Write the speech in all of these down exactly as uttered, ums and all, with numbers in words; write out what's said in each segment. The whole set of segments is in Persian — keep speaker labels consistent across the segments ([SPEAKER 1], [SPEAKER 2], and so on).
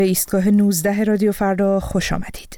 [SPEAKER 1] به ایستگاه نوزده رادیو فردا خوش آمدید.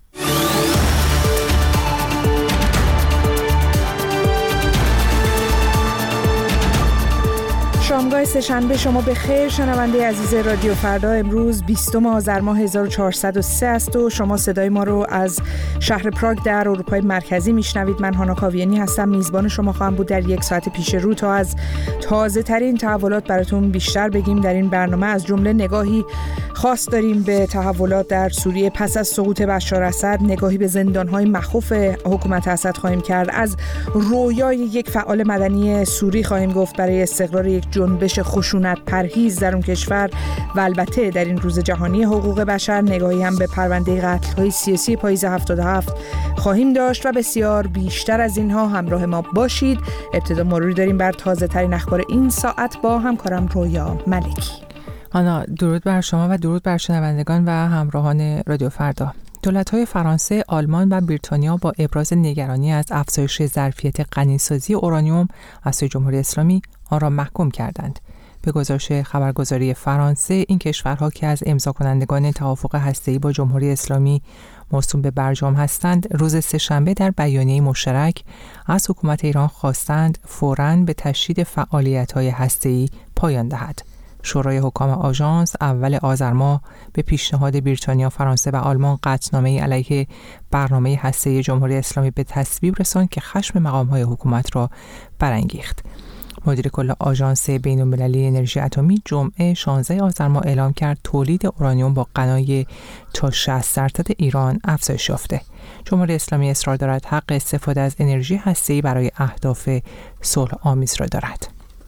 [SPEAKER 1] شامگاه سه‌شنبه شما به خیر شنونده عزیز رادیو فردا. امروز بیستم آذر ماه هزار و چهارصد و سه است و شما صدای ما رو از شهر پراگ در اروپای مرکزی میشنوید. من هانا کاویانی هستم، میزبان شما خواهم بود در یک ساعت پیش رو تا از تازه ترین تحولات براتون بیشتر بگیم. در این برنامه از جمله نگاهی خاص داریم به تحولات در سوریه پس از سقوط بشار اسد، نگاهی به زندان‌های مخوف حکومت اسد خواهیم کرد، از رویای یک فعال مدنی سوری خواهیم گفت برای استقرار یک جنبش خشونت پرهیز در اون کشور و البته در این روز جهانی حقوق بشر نگاهی هم به پرونده قتل‌های سیاسی پاییز هفتاد و هفت خواهیم داشت و بسیار بیشتر از اینها. همراه ما باشید. ابتدا مروری داریم بر تازه ترین اخبار این ساعت با همکارم رویا ملکی.
[SPEAKER 2] آنا، درود بر شما و درود بر شنوندگان و همراهان رادیو فردا. دولت‌های فرانسه، آلمان و بریتانیا با ابراز نگرانی از افزایش ظرفیت غنیسازی اورانیوم از سوی جمهوری اسلامی آن را محکوم کردند. به گزارش خبرگزاری فرانسه، این کشورها که از امضا کنندگان توافق هسته‌ای با جمهوری اسلامی موسوم به برجام هستند، روز سه‌شنبه در بیانیه مشترک از حکومت ایران خواستند فوراً به تشدید فعالیت‌های هسته‌ای پایان دهد. شورای حکام آژانس اول آذر ماه به پیشنهاد بریتانیا، فرانسه و آلمان قطعنامه‌ای علیه برنامه هسته‌ای جمهوری اسلامی به تصویب رساند که خشم مقام‌های حکومت را برانگیخت. مدیر کل آژانس بین‌المللی انرژی اتمی جمعه شانزده آذر ماه اعلام کرد تولید اورانیوم با غنای تا شصت درصد ایران افزایش یافته. جمهوری اسلامی اصرار دارد حق استفاده از انرژی هسته‌ای برای اهداف صلح آمیز را دارد.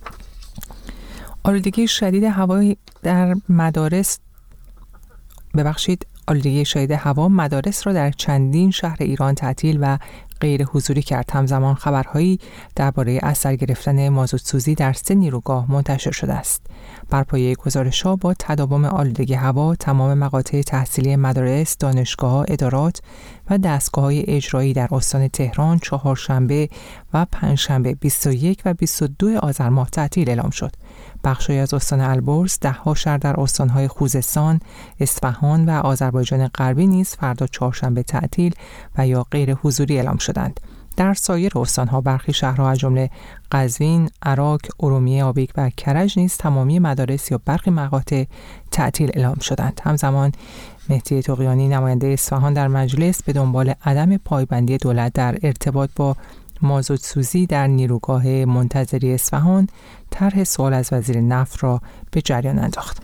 [SPEAKER 2] آلودگی شدید هوایی در مدارس ببخشید آلودگی شدید هوا مدارس را در چندین شهر ایران تعطیل و غیر حضوری کرد. همزمان خبرهایی درباره اثر گرفتن مازوت‌سوزی در سه نیروگاه منتشر شده است. بر پایه گزارش‌ها با تداوم آلودگی هوا، تمام مقاطع تحصیلی مدارس، دانشگاه‌ها، ادارات و دستگاه‌های اجرایی در استان تهران چهارشنبه و پنجشنبه بیست و یک و بیست و دو آذر ماه تعطیل اعلام شد. بخشی از استان البرز، ده‌ها شهر در استان‌های خوزستان، اصفهان و آذربایجان غربی نیز فردا چهارشنبه تعطیل و یا غیر حضوری اعلام شدند. در سایر استان‌ها برخی شهرها از جمله قزوین، عراق، ارومیه، آبیک و کرج نیز تمامی مدارس یا برخی مقاطع تعطیل اعلام شدند. همزمان مهدی طغیانی نماینده اصفهان در مجلس به دنبال عدم پایبندی دولت در ارتباط با مازوت‌سوزی در نیروگاه منتظری اصفهان طرح سوال از وزیر نفت را به جریان انداخت.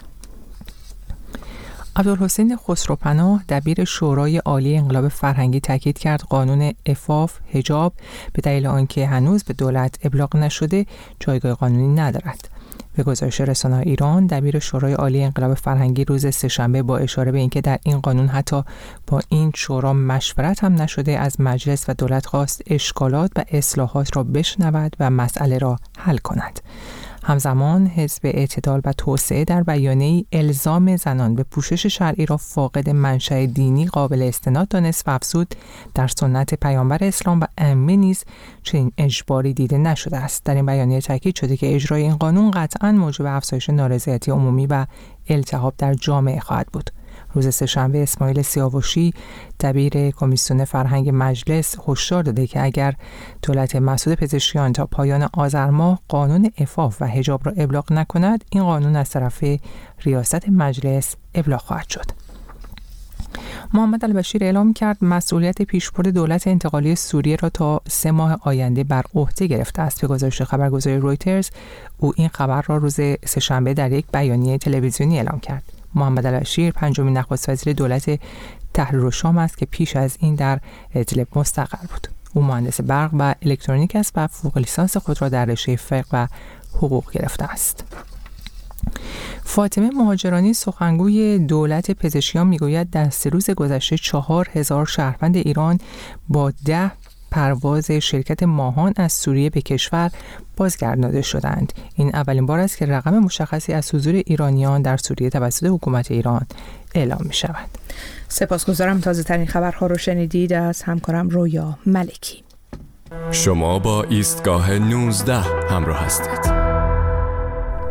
[SPEAKER 2] عبدالحسین خسروپناه دبیر شورای عالی انقلاب فرهنگی تاکید کرد قانون عفاف حجاب به دلیل آنکه هنوز به دولت ابلاغ نشده جایگاه قانونی ندارد. به گزارش رسانه‌های ایران، دبیر شورای عالی انقلاب فرهنگی روز سه‌شنبه با اشاره به اینکه در این قانون حتی با این شورا مشورت هم نشده، از مجلس و دولت خواست اشکالات و اصلاحات را بشنود و مسئله را حل کند. همزمان حزب اعتدال و توسعه در بیانیه‌ای الزام زنان به پوشش شرعی را فاقد منشأ دینی قابل استناد دانست و افزود در سنت پیامبر اسلام و ائمه نیز چنین اجباری دیده نشده است. در این بیانیه تاکید شده که اجرای این قانون قطعاً موجب افزایش نارضایتی عمومی و التهاب در جامعه خواهد بود. روز سه‌شنبه اسماعیل سیاوشی دبیر کمیسیون فرهنگ مجلس هشدار داده که اگر دولت مسعود پزشکیان تا پایان آذر ماه قانون عفاف و حجاب را ابلاغ نکند، این قانون از طرف ریاست مجلس ابلاغ خواهد شد. محمد البشیر اعلام کرد مسئولیت پیشبرد دولت انتقالی سوریه را تا سه ماه آینده بر عهده گرفته است. به گزارش خبرگزاری رویترز، او این خبر را روز سه‌شنبه در یک بیانیه تلویزیونی اعلام کرد. محمد البشیر پنجمین نخست وزیر دولت تحریر الشام است که پیش از این در ادلب مستقر بود. او مهندس برق و الکترونیک است و فوق لیسانس خود را در رشته فقه و حقوق گرفته است. فاطمه مهاجرانی سخنگوی دولت پزشکیان میگوید در سه روز گذشته چهار هزار شهروند ایران با ده پرواز شرکت ماهان از سوریه به کشور بازگردانده شدند. این اولین بار است که رقم مشخصی از حضور ایرانیان در سوریه توسط حکومت ایران اعلام می شود.
[SPEAKER 1] سپاسگزارم. تازه ترین خبرها رو شنیدید از همکارم رویا ملکی.
[SPEAKER 3] شما با ایستگاه نوزده همراه هستید.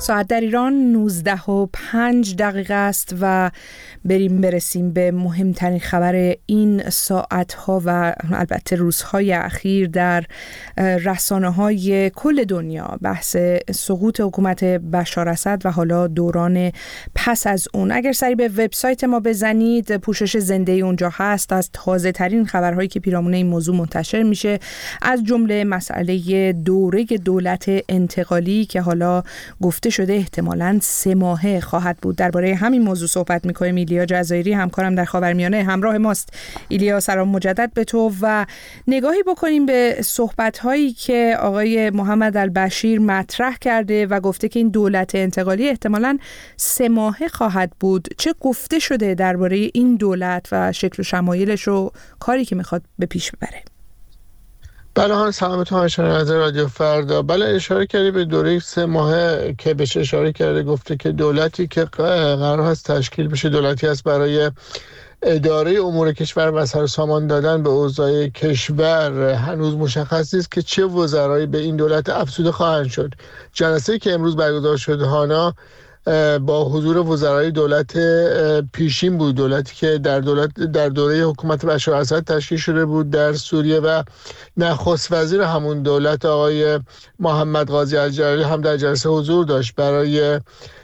[SPEAKER 1] ساعت در ایران نوزده و پنج دقیقه است و بریم برسیم به مهمترین خبر این ساعتها و البته روزهای اخیر در رسانه‌های کل دنیا. بحث سقوط حکومت بشار اسد و حالا دوران پس از اون. اگر سری به وبسایت ما بزنید، پوشش زنده اونجا هست از تازه ترین خبرهایی که پیرامون این موضوع منتشر میشه، از جمله مسئله دوره دولت انتقالی که حالا گفته شده احتمالاً سه ماهه خواهد بود. درباره همین موضوع صحبت می‌کنیم. ایلیا جزایری همکارم در خاورمیانه همراه ماست. ایلیا، سلام مجدد به تو و نگاهی بکنیم به صحبت‌هایی که آقای محمد البشیر مطرح کرده و گفته که این دولت انتقالی احتمالاً سه ماهه خواهد بود. چه گفته شده درباره این دولت و شکل و شمایلش و کاری که می‌خواد به پیش ببره؟
[SPEAKER 3] بله ها، سلامتون های شنونده رادیو فردا. بله، اشاره کردی به دوره سه ماهه که بهش اشاره کرده، گفته که دولتی که قرار هست تشکیل بشه دولتی هست برای اداره امور کشور و سر و سامان دادن به اوضاع کشور. هنوز مشخص نیست که چه وزرایی به این دولت افزوده خواهند شد. جلسه‌ای که امروز برگزار شد هانا با حضور وزرای دولت پیشین بود، دولتی که در دولت در دوره حکومت بشار اسد تشکیل شده بود در سوریه و نخست وزیر همون دولت آقای محمد قاضی الجلالی هم در جلسه حضور داشت. برای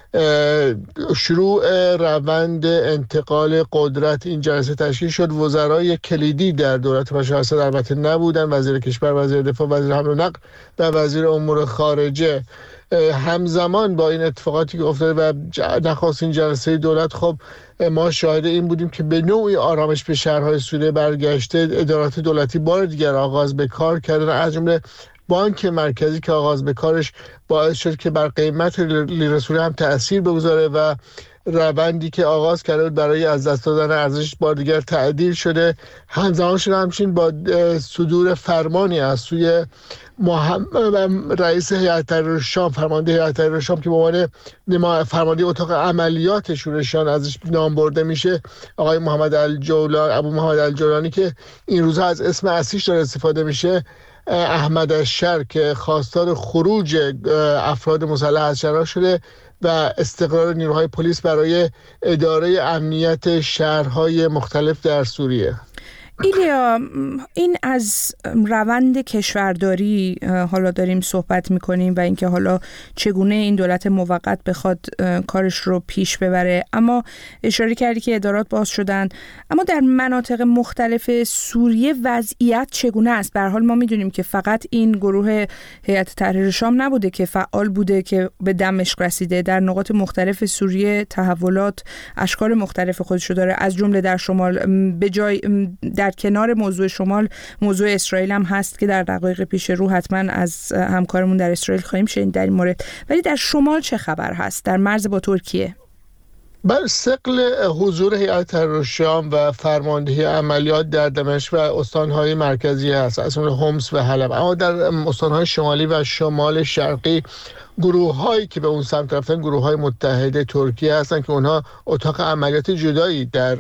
[SPEAKER 3] شروع روند انتقال قدرت این جلسه تشکیل شد. وزرای کلیدی در دولت بشار اسد البته نبودن: وزیر کشور، وزیر دفاع، وزیر حمل و نقل و وزیر امور خارجه. همزمان با این اتفاقاتی که افتاده و نخستین جلسه دولت، خب ما شاهد این بودیم که به نوعی آرامش به شهرهای سوریه برگشته. ادارات دولتی بار دیگر آغاز به کار کردن، از جمله بانک مرکزی که آغاز به کارش باعث شد که بر قیمت لیره سوریه هم تأثیر بگذاره و روندی که آغاز کرده بود برای از دست دادن ارزش بار دیگر تعدیل شده. همزمان شده همچنین با صدور فرمانی از سوی محمد رئیس هیئت تحریر شام، فرمانده هیئت تحریر شام که به عنوان فرمانده اتاق عملیات شورشیان ازش نام برده میشه، آقای محمد الجولانی، ابو محمد الجولانی که این روزها از اسم اصلیش داره استفاده میشه، احمد الشر که خواستار خروج افراد مسلح از شهرها شده و استقرار نیروهای پلیس برای اداره امنیت شهرهای مختلف در سوریه.
[SPEAKER 1] ایلیا، این از روند کشورداری حالا داریم صحبت میکنیم و اینکه حالا چگونه این دولت موقت بخواد کارش رو پیش ببره، اما اشاره کردی که ادارات باز شدن، اما در مناطق مختلف سوریه وضعیت چگونه است؟ به هر حال ما میدونیم که فقط این گروه هیئت تحریر شام نبوده که فعال بوده که به دمشق رسیده. در نقاط مختلف سوریه تحولات اشکال مختلف خودشو داره، از جمله در شمال. به جای در کنار موضوع شمال موضوع اسرائیل هم هست که در دقایق پیش رو حتما از همکارمون در اسرائیل خواهیم شنید در این مورد. ولی در شمال چه خبر هست در مرز با ترکیه؟
[SPEAKER 3] بر ثقل حضور هیئت تحریر شام و فرماندهی عملیات در دمشق و استانهای مرکزی هست، از جمله حمص و حلب، اما در استانهای شمالی و شمال شرقی گروه هایی که به اون سمت رفتن گروه های متحد ترکیه هستن که اونها اتاق عملیات جدایی در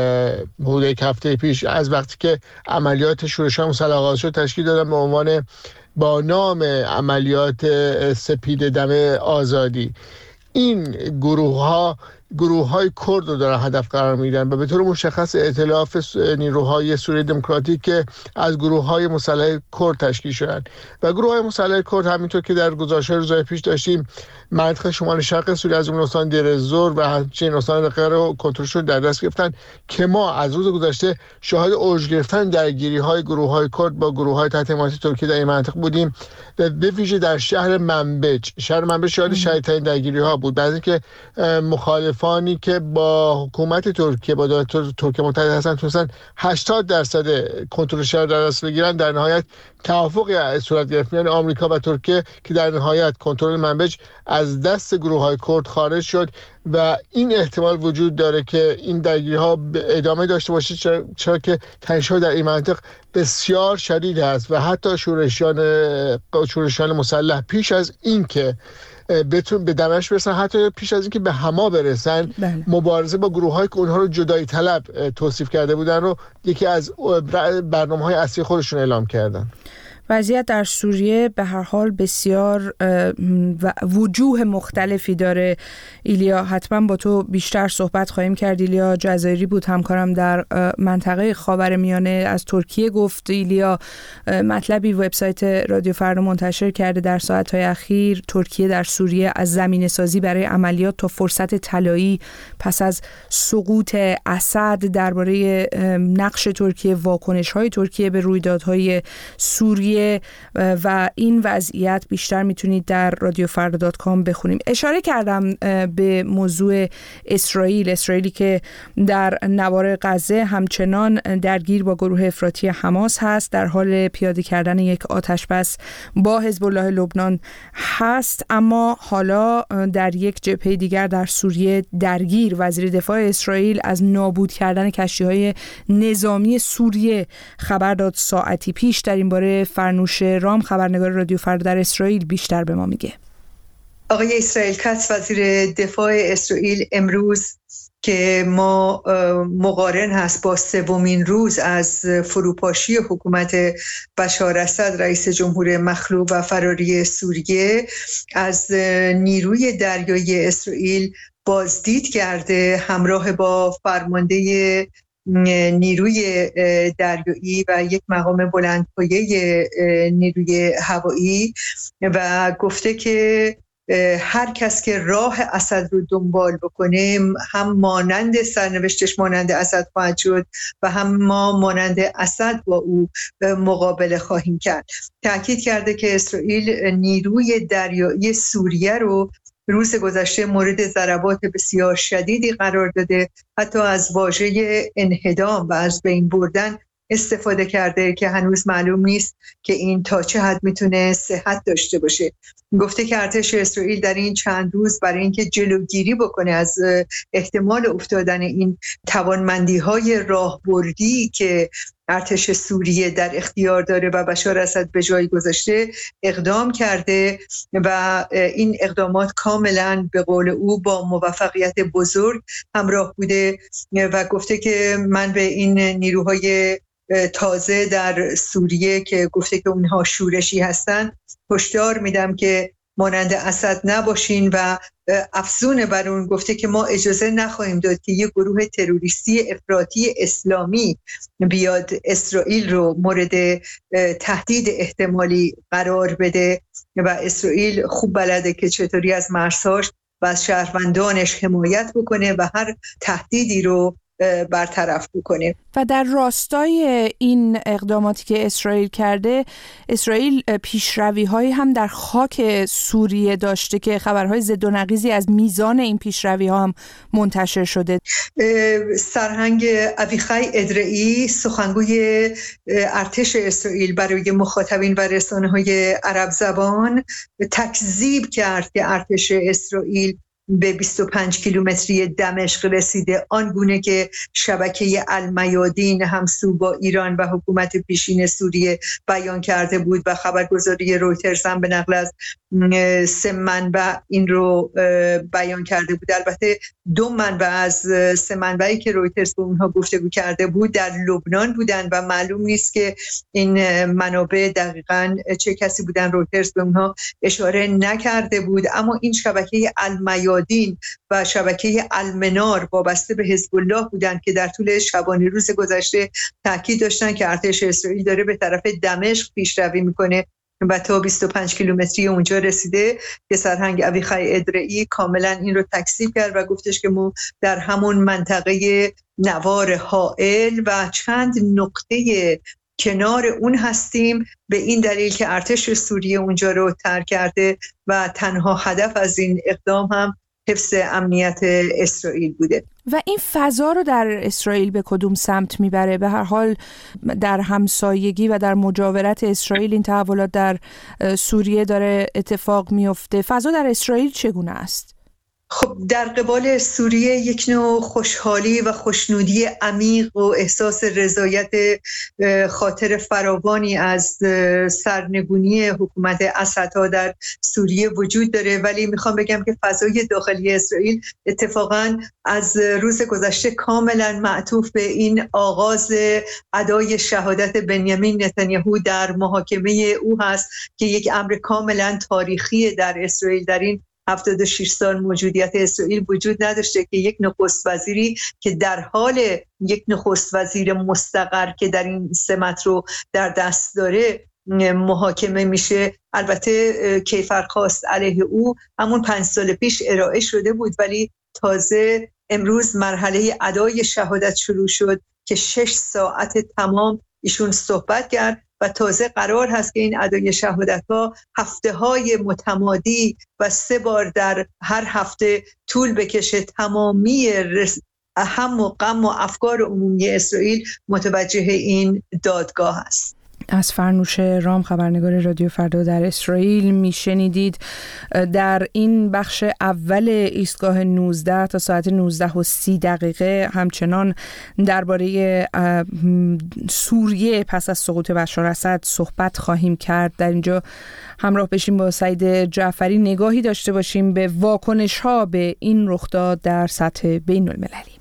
[SPEAKER 3] حدود یک هفته پیش از وقتی که عملیات شورشیان مسلح آغاز شد تشکیل دادن به عنوان با نام عملیات سپید دم آزادی. این گروه ها گروه های کرد رو دارن هدف قرار میدن و به طور مشخص ائتلاف نیروهای سوریه دموکراتیک که از گروه های مسلح کرد تشکیل شدن و گروه های مسلح کرد همینطور که در گزارش‌های روزهای پیش داشتیم منطقه شمال شرق سوریه از جمله استان دیر الزور و همچنین استان رقه رو کنترل شد در دست گرفتن که ما از روز گذشته شاهد اوج گرفتن درگیری های گروه های کرد با گروه های تحت حمایت ترکیه در این منطقه بودیم، به ویژه در شهر منبج. شهر منبج شاهد شدیدترین درگیری ها بود، بعد اینکه مخالفانی که با حکومت ترکیه با دولت ترکیه متحد هستن تونستن هشتاد درصد کنترل شهر در دست بگیرن، در نهایت توافقی صورت گرفت میان آمریکا و ترکیه که در نهایت کنترل منبج از دست گروه های کرد خارج شد و این احتمال وجود داره که این درگیری ها ادامه داشته باشه، چرا, چرا که تنش‌ها در این منطق بسیار شدید است و حتی شورشیان شورشیان مسلح پیش از این که بتون به دمشق برسن، حتی پیش از اینکه به حما برسن، بله. مبارزه با گروه‌هایی که اونها رو جدایی طلب توصیف کرده بودن رو یکی از برنامه‌های اصلی خودشون اعلام کردن.
[SPEAKER 1] وضعیت در سوریه به هر حال بسیار وجوه مختلفی داره. ایلیا، حتما با تو بیشتر صحبت خواهیم کرد. ایلیا جزایری بود، همکارم در منطقه خاورمیانه، از ترکیه گفت. ایلیا مطلبی وبسایت رادیو فردا منتشر کرده در ساعت‌های اخیر. ترکیه در سوریه از زمینه‌سازی برای عملیات تا فرصت طلایی پس از سقوط اسد، درباره نقش ترکیه، واکنش‌های ترکیه به رویدادهای سوریه و این وضعیت بیشتر میتونید در رادیو فردا دات کام بخونیم. اشاره کردم به موضوع اسرائیل، اسرائیلی که در نوار غزه همچنان درگیر با گروه افراطی حماس هست، در حال پیاده کردن یک آتشبس با حزب الله لبنان هست، اما حالا در یک جبهه دیگر در سوریه درگیر. وزیر دفاع اسرائیل از نابود کردن کشتی‌های نظامی سوریه خبر داد ساعتی پیش. در این باره فرنوش رام، خبرنگار رادیو فردا در اسرائیل، بیشتر به ما میگه.
[SPEAKER 4] آقای اسرائیل کاتس، وزیر دفاع اسرائیل، امروز که ما مقارن هست با سومین روز از فروپاشی حکومت بشار اسد، رئیس جمهور مخلوع و فراری سوریه، از نیروی دریایی اسرائیل بازدید کرده همراه با فرمانده نیروی دریایی و یک مقام بلندپایه نیروی هوایی و گفته که هر کس که راه اسد رو دنبال بکنه هم مانند سرنوشتش مانند اسد خواهد شد و هم ما مانند اسد با او مقابله خواهیم کرد. تأکید کرده که اسرائیل نیروی دریایی سوریه رو روز گذشته مورد ضربات بسیار شدیدی قرار داده، حتی از واژه انهدام و از بین بردن استفاده کرده که هنوز معلوم نیست که این تا چه حد میتونه صحت داشته باشه. گفته که ارتش اسرائیل در این چند روز برای اینکه جلوگیری بکنه از احتمال افتادن این توانمندی‌های راهبردی که ارتش سوریه در اختیار داره و بشار اسد به جای گذاشته، اقدام کرده و این اقدامات کاملا به قول او با موفقیت بزرگ همراه بوده و گفته که من به این نیروهای تازه در سوریه که گفته که اونها شورشی هستن هشدار میدم که مانند اسد نباشین و افزون بر اون گفته که ما اجازه نخواهیم داد که یک گروه تروریستی افراطی اسلامی بیاد اسرائیل رو مورد تهدید احتمالی قرار بده و اسرائیل خوب بلده که چطوری از مرزهاش و از شهروندانش حمایت بکنه و هر تهدیدی رو برطرف بکنه.
[SPEAKER 1] و در راستای این اقداماتی که اسرائیل کرده، اسرائیل پیشروی‌هایی هم در خاک سوریه داشته که خبرهای ضد و نقیضی از میزان این پیشروی‌ها هم منتشر شده.
[SPEAKER 4] سرهنگ اویخای ادرعی، سخنگوی ارتش اسرائیل، برای مخاطبین و رسانه‌های عرب زبان تکذیب کرد که ارتش اسرائیل به بیست و پنج کیلومتری دمشق رسیده، آنگونه که شبکه المیادین همسو با ایران و حکومت پیشین سوریه بیان کرده بود و خبرگزاری رویترز هم به نقل از سه منبع این رو بیان کرده بود. البته دو منبع از سه منبعی که رویترز به اونها گفتگو کرده بود در لبنان بودن و معلوم نیست که این منابع دقیقاً چه کسی بودن. رویترز به اونها اشاره نکرده بود، اما این شبکه المیادین و شبکه المنار وابسته به حزب الله بودن که در طول شبانه روز گذشته تاکید داشتن که ارتش اسرائیل داره به طرف دمشق پیشروی میکنه و تا بیست و پنج کیلومتری اونجا رسیده که سرهنگ اویخای ادرعی کاملا این رو تکذیب کرد و گفتش که ما در همون منطقه نوار حائل و چند نقطه کنار اون هستیم، به این دلیل که ارتش سوریه اونجا رو ترک کرده و تنها هدف از این اقدام هم حفظ امنیت اسرائیل بوده.
[SPEAKER 1] و این فضا رو در اسرائیل به کدوم سمت میبره؟ به هر حال در همسایگی و در مجاورت اسرائیل این تحولات در سوریه داره اتفاق میفته. فضا در اسرائیل چگونه است؟
[SPEAKER 4] خب در قبال سوریه یک نوع خوشحالی و خوشنودی عمیق و احساس رضایت خاطر فراوانی از سرنگونی حکومت اسدها در سوریه وجود داره، ولی میخوام بگم که فضای داخلی اسرائیل اتفاقاً از روز گذشته کاملاً معطوف به این آغاز ادای شهادت بنیامین نتانیاهو در محاکمه او هست که یک امر کاملاً تاریخی در اسرائیل. در این هفتاد و شش سال موجودیت اسرائیل وجود نداشته که یک نخست وزیری که در حال یک نخست وزیر مستقر که در این سمت رو در دست داره محاکمه میشه. البته کیفرخواست علیه او همون پنج سال پیش ارائه شده بود، ولی تازه امروز مرحله ادای شهادت شروع شد که شش ساعت تمام ایشون صحبت کرد و تازه قرار هست که این ادای شهادت‌ها هفته‌های متمادی و سه بار در هر هفته طول بکشه. تمامی هم و غم و افکار عمومی اسرائیل متوجه این دادگاه است.
[SPEAKER 1] از فرنوش رام، خبرنگار رادیو فردا در اسرائیل، میشنیدید. در این بخش اول ایستگاه نوزده تا ساعت نوزده و سی دقیقه همچنان درباره سوریه پس از سقوط بشار اسد صحبت خواهیم کرد. در اینجا همراه بشیم با سعید جعفری، نگاهی داشته باشیم به واکنش‌ها به این رخداد در سطح بین‌المللی.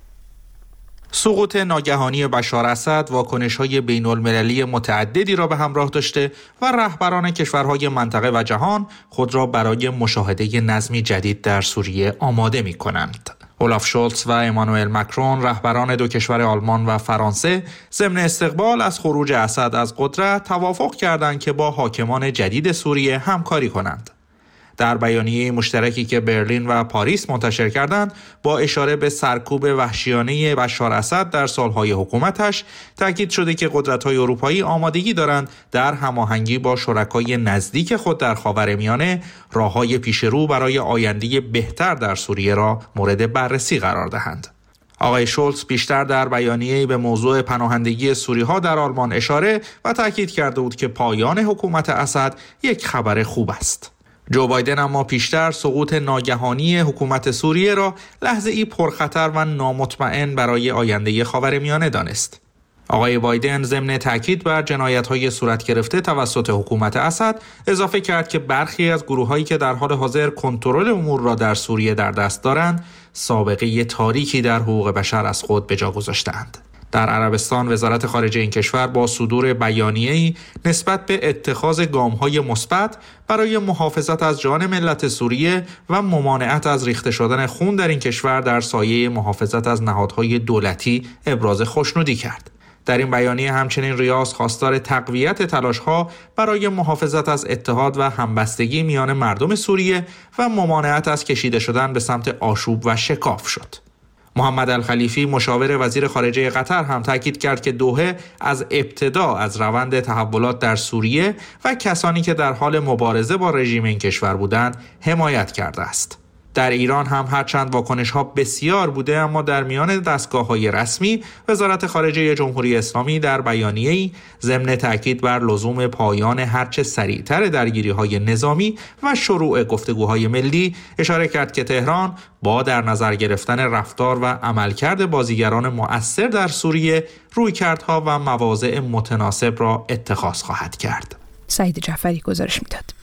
[SPEAKER 5] سقوط ناگهانی بشار اسد واکنش‌های بین‌المللی متعددی را به همراه داشته و رهبران کشورهای منطقه و جهان خود را برای مشاهده نظمی جدید در سوریه آماده می‌کنند. اولاف شولتز و امانوئل مکرون، رهبران دو کشور آلمان و فرانسه، ضمن استقبال از خروج اسد از قدرت توافق کردند که با حاکمان جدید سوریه همکاری کنند. در بیانیه مشترکی که برلین و پاریس منتشر کردند، با اشاره به سرکوب وحشیانه بشار اسد در سالهای حکومتش، تاکید شده که قدرت‌های اروپایی آمادگی دارند در هماهنگی با شرکای نزدیک خود در خاورمیانه راه‌های پیشرو برای آینده بهتر در سوریه را مورد بررسی قرار دهند. آقای شولتز بیشتر در بیانیه‌ای به موضوع پناهندگی سوری‌ها در آلمان اشاره و تاکید کرده بود که پایان حکومت اسد یک خبر خوب است. جو بایدن اما پیشتر سقوط ناگهانی حکومت سوریه را لحظه‌ای پرخطر و نامطمئن برای آینده خاورمیانه دانست. آقای بایدن ضمن تاکید بر جنایت‌های صورت گرفته توسط حکومت اسد اضافه کرد که برخی از گروه‌هایی که در حال حاضر کنترل امور را در سوریه در دست دارند، سابقه تاریکی در حقوق بشر از خود به جا گذاشته‌اند. در عربستان وزارت خارجه این کشور با صدور بیانیه‌ای نسبت به اتخاذ گام‌های مثبت برای محافظت از جان ملت سوریه و ممانعت از ریخته شدن خون در این کشور در سایه محافظت از نهادهای دولتی ابراز خوشنودی کرد. در این بیانیه همچنین ریاض خواستار تقویت تلاش‌ها برای محافظت از اتحاد و همبستگی میان مردم سوریه و ممانعت از کشیده شدن به سمت آشوب و شکاف شد. محمد الخلیفی، مشاور وزیر خارجه قطر، هم تاکید کرد که دوحه از ابتدا از روند تحولات در سوریه و کسانی که در حال مبارزه با رژیم این کشور بودند حمایت کرده است. در ایران هم هرچند واکنش‌ها بسیار بوده، اما در میان دستگاه‌های رسمی وزارت خارجه جمهوری اسلامی در بیانیه‌ای ضمن تاکید بر لزوم پایان هرچه سریعتر درگیری‌های نظامی و شروع گفتگوهای ملی اشاره کرد که تهران با در نظر گرفتن رفتار و عملکرد بازیگران مؤثر در سوریه رویکردها و مواضع متناسب را اتخاذ خواهد کرد.
[SPEAKER 1] سعید جعفری گزارش میداد.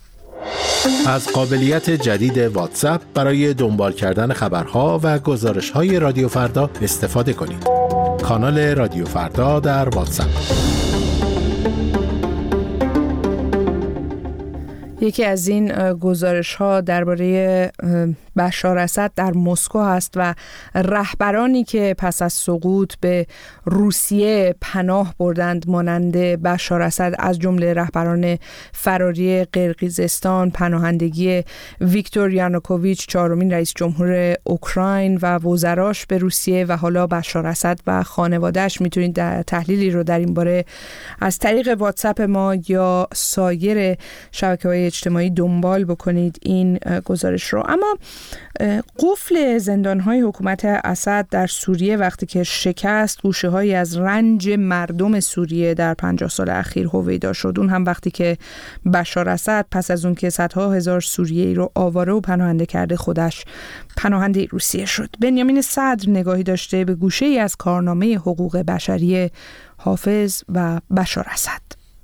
[SPEAKER 6] از قابلیت جدید واتساپ برای دنبال کردن خبرها و گزارش‌های رادیو فردا استفاده کنید. کانال رادیو فردا در واتساپ.
[SPEAKER 1] یکی از این گزارش‌ها درباره بشار اسد در مسکو هست و رهبرانی که پس از سقوط به روسیه پناه بردند مانند بشار اسد، از جمله رهبران فراری قرقیزستان، پناهندگی ویکتور یانوکوویچ، چهارمین رئیس جمهور اوکراین و وزراش به روسیه و حالا بشار اسد و خانواده‌اش. میتونید در تحلیلی رو در این باره از طریق واتساپ ما یا سایر شبکه‌های اجتماعی دنبال بکنید این گزارش رو. اما قفل زندان‌های حکومت اسد در سوریه وقتی که شکست، گوشه‌هایی از رنج مردم سوریه در پنجاه سال اخیر هویدا شد. اون هم وقتی که بشار اسد پس از اون که صدها هزار سوریه‌ای رو آواره و پناهنده کرده، خودش پناهنده روسیه شد. بنیامین صدر نگاهی داشته به گوشه‌ای از کارنامه حقوق بشری حافظ و بشار اسد.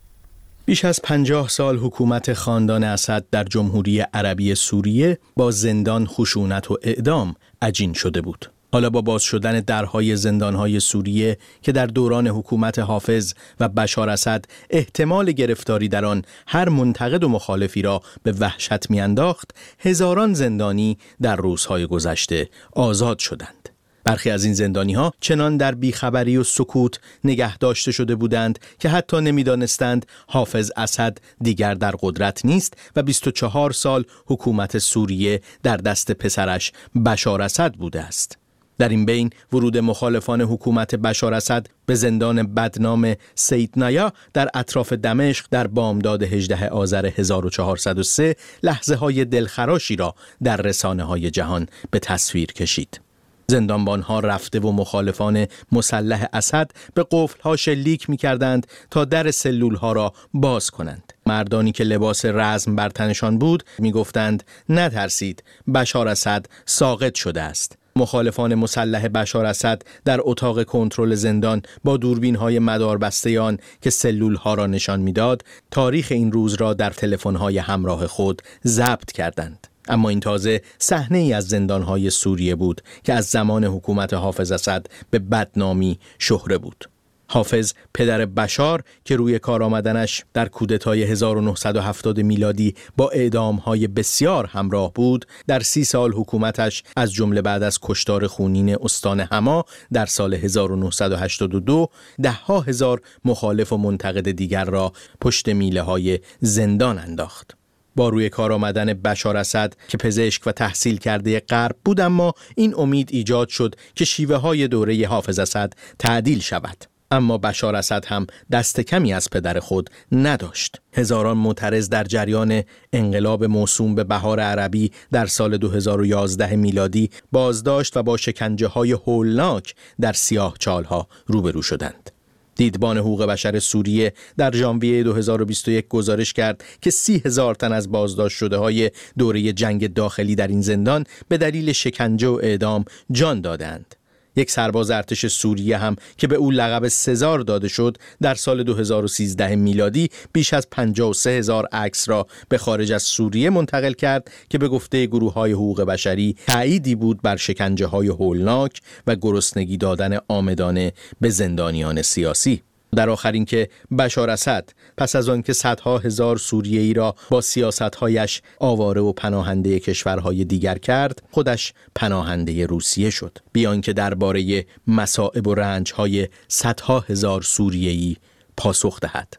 [SPEAKER 7] بیش از پنجاه سال حکومت خاندان اسد در جمهوری عربی سوریه با زندان، خشونت و اعدام عجین شده بود. حالا با باز شدن درهای زندانهای سوریه که در دوران حکومت حافظ و بشار اسد احتمال گرفتاری در آن هر منتقد و مخالفی را به وحشت میانداخت، هزاران زندانی در روزهای گذشته آزاد شدند. برخی از این زندانی‌ها چنان در بیخبری و سکوت نگه داشته شده بودند که حتی نمی‌دانستند حافظ اسد دیگر در قدرت نیست و بیست و چهار سال حکومت سوریه در دست پسرش بشار اسد بوده است. در این بین ورود مخالفان حکومت بشار اسد به زندان بدنام سیدنایا در اطراف دمشق در بامداد هجدهم آذر هزار و چهارصد و سه لحظه‌های دلخراشی را در رسانه‌های جهان به تصویر کشید. زندانبان‌ها رفته و مخالفان مسلح اسد به قفل‌ها شلیک می‌کردند تا در سلول‌ها را باز کنند. مردانی که لباس رزم بر تنشان بود می‌گفتند نترسید، بشار اسد ساقط شده است. مخالفان مسلح بشار اسد در اتاق کنترل زندان با دوربین‌های مداربسته آن که سلول‌ها را نشان می‌داد، تاریخ این روز را در تلفن‌های همراه خود ضبط کردند. اما این تازه صحنه ای از زندان‌های سوریه بود که از زمان حکومت حافظ اسد به بدنامی شهره بود. حافظ پدر بشار که روی کار آمدنش در کودتای هزار و نهصد و هفتاد میلادی با اعدام‌های بسیار همراه بود، در سی سال حکومتش از جمله بعد از کشتار خونین استان حما در سال هزار و نهصد و هشتاد و دو ده‌ها هزار مخالف و منتقد دیگر را پشت میله‌های زندان انداخت. با روی کار آمدن بشار اسد که پزشک و تحصیل کرده غرب بود، اما این امید ایجاد شد که شیوه های دوره حافظ اسد تعدیل شود. اما بشار اسد هم دست کمی از پدر خود نداشت. هزاران معترض در جریان انقلاب موسوم به بهار عربی در سال دو هزار و یازده میلادی بازداشت و با شکنجه های هولناک در سیاهچالها روبرو شدند. دیدبان حقوق بشر سوریه در ژانویه دو هزار و بیست و یک گزارش کرد که سی هزار تن از بازداشت شده های دوره جنگ داخلی در این زندان به دلیل شکنجه و اعدام جان دادند. یک سرباز ارتش سوریه هم که به او لقب سزار داده شد در سال دو هزار و سیزده میلادی بیش از پنجاه و سه هزار عکس را به خارج از سوریه منتقل کرد که به گفته گروه‌های حقوق بشری تأییدی بود بر شکنجه‌های هولناک و گرسنگی دادن عامدانه به زندانیان سیاسی. در آخر اینکه بشار اسد پس از آن که صدها هزار سوریه‌ای را با سیاست‌هایش آواره و پناهنده کشورهای دیگر کرد، خودش پناهنده روسیه شد، بیان که درباره مصائب و رنج‌های صدها هزار سوریه‌ای پاسخ دهد.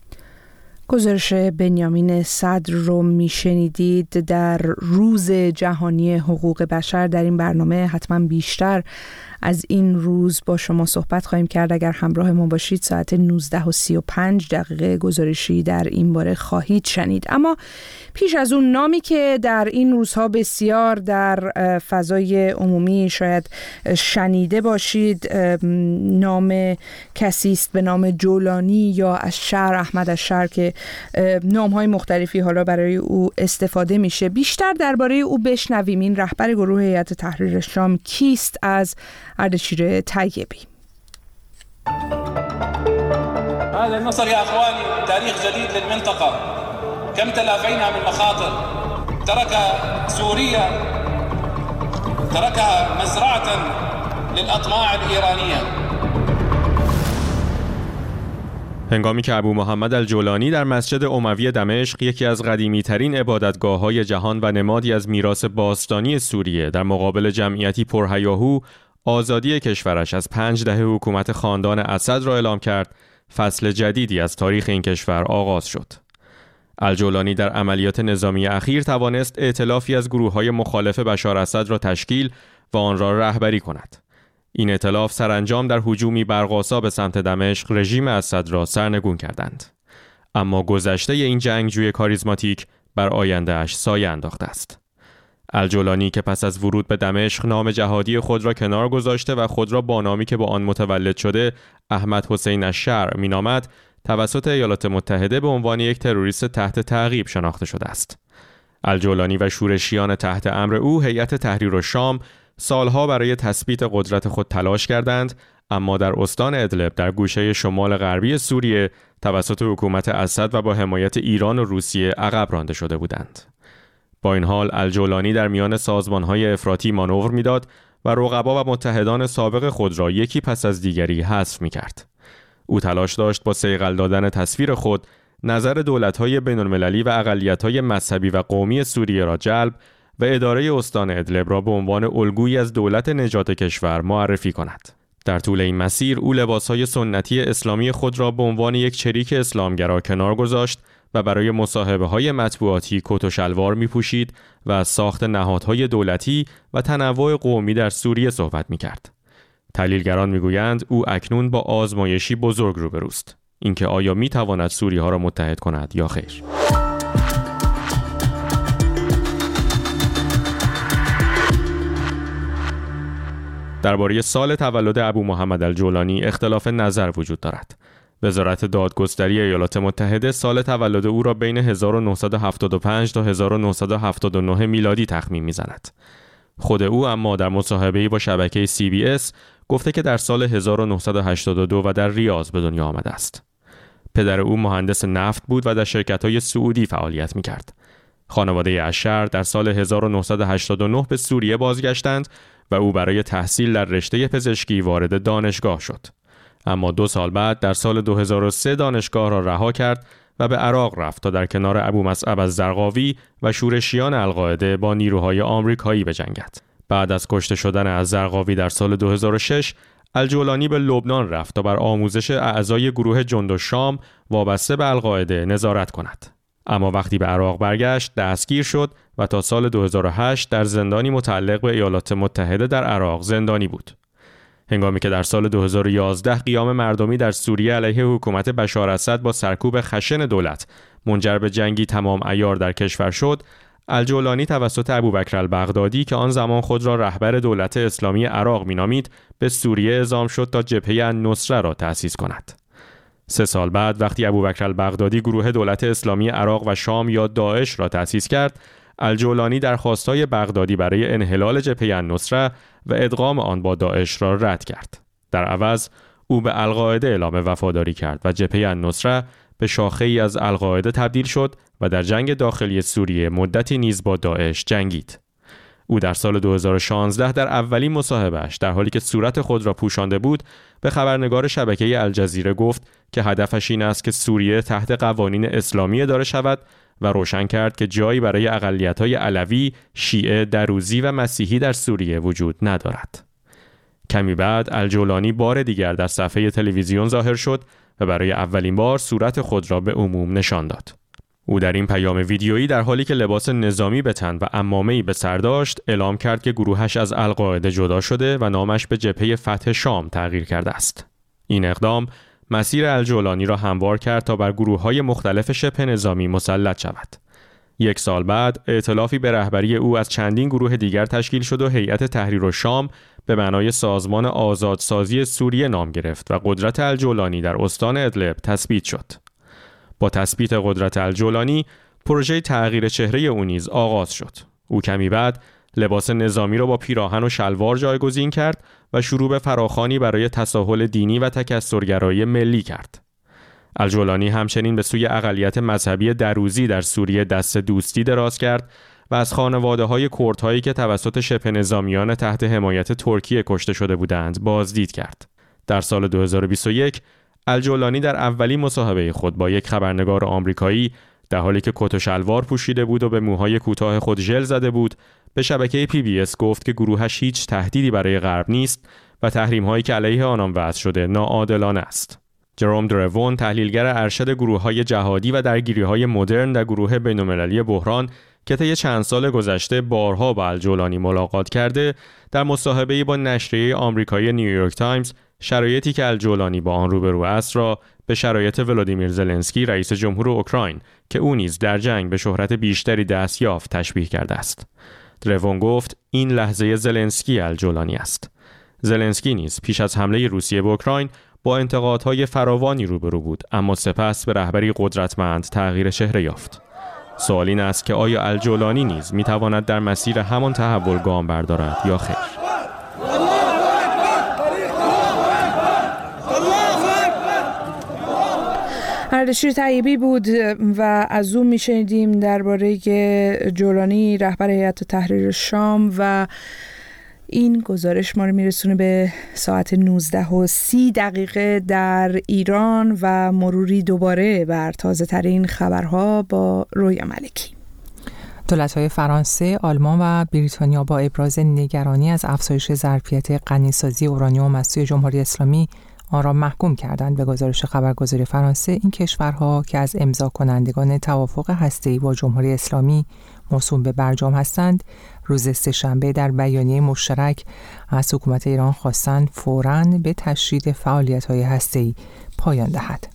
[SPEAKER 1] گزارش بنیامین صدر رو میشنیدید در روز جهانی حقوق بشر. در این برنامه حتما بیشتر از این روز با شما صحبت خواهیم کرد. اگر همراه ما باشید ساعت نوزده و سی و پنج دقیقه گزارشی در این باره خواهید شنید. اما پیش از اون، نامی که در این روزها بسیار در فضای عمومی شاید شنیده باشید، نام کسی است به نام جولانی یا ازشر، احمد ازشر، که نام‌های مختلفی حالا برای او استفاده میشه. بیشتر درباره او بشنویم. این رهبر گروه هیئت تحریر شام کیست؟ از اردشیر طیبی.
[SPEAKER 8] هذا النصر يا اخواني تاريخ جديد للمنطقه. كم تلافينا من مخاطر. ترك سوريا تركها مزرعه للاطماع الايرانيه.
[SPEAKER 9] هنگامی که ابو محمد الجولانی در مسجد اموی دمشق، یکی از قدیمی‌ترین عبادتگاه‌های جهان و نمادی از میراث باستانی سوریه، در مقابل جمعیتی پرهیاهو آزادی کشورش از پنج دهه حکومت خاندان اسد را اعلام کرد، فصل جدیدی از تاریخ این کشور آغاز شد. الجولانی در عملیات نظامی اخیر توانست ائتلافی از گروه‌های مخالف بشار اسد را تشکیل و آن را رهبری کند. این ائتلاف سرانجام در هجومی برق‌آسا به سمت دمشق رژیم اسد را سرنگون کردند. اما گذشته این جنگجوی کاریزماتیک بر آینده‌اش سایه انداخته است. الجولانی که پس از ورود به دمشق نام جهادی خود را کنار گذاشته و خود را با نامی که با آن متولد شده احمد حسین الشرع مینامد، توسط ایالات متحده به عنوان یک تروریست تحت تعقیب شناخته شده است. الجولانی و شورشیان تحت امر او هیئت تحریر الشام سالها برای تثبیت قدرت خود تلاش کردند، اما در استان ادلب در گوشه شمال غربی سوریه توسط حکومت اسد و با حمایت ایران و روسیه عقب رانده شده بودند. با این حال الجولانی در میان سازمان‌های افراطی مانور می‌داد و رقبا و متحدان سابق خود را یکی پس از دیگری حذف می‌کرد. او تلاش داشت با صیقل دادن تصویر خود نظر دولت‌های بین‌المللی و اقلیت‌های مذهبی و قومی سوریه را جلب و اداره استان ادلب را به عنوان الگویی از دولت نجات کشور معرفی کند. در طول این مسیر او لباس‌های سنتی اسلامی خود را به عنوان یک چریک اسلامگرا کنار گذاشت و برای مصاحبه‌های مطبوعاتی کت و شلوار می‌پوشید و از ساخت نهادهای دولتی و تنوع قومی در سوریه صحبت می‌کرد. تحلیلگران می‌گویند او اکنون با آزمایشی بزرگ روبروست. اینکه آیا می‌تواند سوری‌ها را متحد کند یا خیر. درباره سال تولد ابو محمد الجولانی اختلاف نظر وجود دارد. وزارت دادگستری ایالات متحده سال تولد او را بین هزار و نهصد و هفتاد و پنج تا هزار و نهصد و هفتاد و نه میلادی تخمین می‌زند. خود او اما در مصاحبه‌ای با شبکه سی بی اس گفته که در سال هزار و نهصد و هشتاد و دو و در ریاض به دنیا آمده است. پدر او مهندس نفت بود و در شرکت‌های سعودی فعالیت می‌کرد. خانواده الشرع در سال هزار و نهصد و هشتاد و نه به سوریه بازگشتند و او برای تحصیل در رشته پزشکی وارد دانشگاه شد. اما دو سال بعد در سال دو هزار و سه دانشگاه را رها کرد و به عراق رفت تا در کنار ابو مصعب الزرقاوی و شورشیان القاعده با نیروهای آمریکایی بجنگد. بعد از کشته شدن الزرقاوی در سال دو هزار و شش، الجولانی به لبنان رفت تا بر آموزش اعضای گروه جندالشام وابسته به القاعده نظارت کند. اما وقتی به عراق برگشت دستگیر شد و تا سال دو هزار و هشت در زندانی متعلق به ایالات متحده در عراق زندانی بود. هنگامی که در سال دو هزار و یازده قیام مردمی در سوریه علیه حکومت بشار اسد با سرکوب خشن دولت منجر به جنگی تمام عیار در کشور شد، الجولانی توسط ابوبکر البغدادی که آن زمان خود را رهبر دولت اسلامی عراق مینامید به سوریه اعزام شد تا جبهه النصره را تأسیس کند. سه سال بعد وقتی ابوبکر البغدادی گروه دولت اسلامی عراق و شام یا داعش را تأسیس کرد، الجولانی درخواست‌های بغدادی برای انحلال جبهه النصره و ادغام آن با داعش را رد کرد. در عوض او به القاعده اعلام وفاداری کرد و جبهه النصره به شاخه‌ای از القاعده تبدیل شد و در جنگ داخلی سوریه مدتی نیز با داعش جنگید. او در سال دو هزار و شانزده در اولین مصاحبه‌اش در حالی که صورت خود را پوشانده بود به خبرنگار شبکه الجزیره گفت که هدفش این است که سوریه تحت قوانین اسلامی اداره شود و روشن کرد که جایی برای اقلیت‌های علوی، شیعه، دروزی و مسیحی در سوریه وجود ندارد. کمی بعد الجولانی بار دیگر در صفحه تلویزیون ظاهر شد و برای اولین بار صورت خود را به عموم نشان داد. او در این پیام ویدیویی در حالی که لباس نظامی به تن و عمامه‌ای به سر داشت اعلام کرد که گروهش از القاعده جدا شده و نامش به جبهه فتح شام تغییر کرده است. این اقدام مسیر الجولانی را هموار کرد تا بر گروه‌های مختلف شبه نظامی مسلط شود. یک سال بعد ائتلافی به رهبری او از چندین گروه دیگر تشکیل شد و هیئت تحریر الشام به معنای سازمان آزادسازی سوریه نام گرفت و قدرت الجولانی در استان ادلب تثبیت شد. با تثبیت قدرت الجولانی، پروژه تغییر چهره او نیز آغاز شد. او کمی بعد لباس نظامی را با پیراهن و شلوار جایگزین کرد و شروع به فراخوانی برای تساهل دینی و تکثرگرایی ملی کرد. الجولانی همچنین به سوی اقلیت مذهبی دروزی در سوریه دست دوستی دراز کرد و از خانواده‌های کردهایی که توسط شبه نظامیان تحت حمایت ترکیه کشته شده بودند بازدید کرد. در سال دو هزار و بیست و یک الجولانی در اولین مصاحبه خود با یک خبرنگار آمریکایی در حالی که کت و شلوار پوشیده بود و به موهای کوتاه خود ژل زده بود به شبکه پی بی اس گفت که گروهش هیچ تهدیدی برای غرب نیست و تحریم‌هایی که علیه آنان وضع شده ناعادلانه است. جروم دروون تحلیلگر ارشد گروه‌های جهادی و درگیری‌های مدرن در گروه بین‌المللی بحران که طی چند سال گذشته بارها با الجولانی ملاقات کرده، در مصاحبه‌ای با نشریه آمریکایی نیویورک تایمز شرایطی که الجولانی با آن روبرو است را به شرایط ولادیمیر زلنسکی رئیس جمهور اوکراین که او نیز در جنگ به شهرت بیشتری دست یافت تشبیه کرده است. دروون گفت این لحظه زلنسکی الجولانی است. زلنسکی نیز پیش از حمله روسیه به اوکراین با انتقادهای فراوانی روبرو بود، اما سپس به رهبری قدرتمند تغییر چهره یافت. سوال این است که آیا الجولانی نیز میتواند در مسیر همان تحول گام بردارد یا خیر؟
[SPEAKER 1] اردشیر طیبی بود و از او میشنیدیم درباره جولانی رهبر هیئت تحریر شام و این گزارش ما رو میرسونه به ساعت نوزده و سی دقیقه در ایران و مروری دوباره بر تازه ترین خبرها با رویا ملکی.
[SPEAKER 2] دولت‌های فرانسه، آلمان و بریتانیا با ابراز نگرانی از افزایش ظرفیت غنیسازی اورانیوم از سوی جمهوری اسلامی آن را محکوم کردند. به گزارش خبرگزاری فرانسه، این کشورها که از امضا کنندگان توافق هسته‌ای با جمهوری اسلامی موسوم به برجام هستند، روز سه‌شنبه در بیانیه مشترک از حکومت ایران خواستند فوراً به تشدید فعالیت‌های هسته‌ای پایان دهد.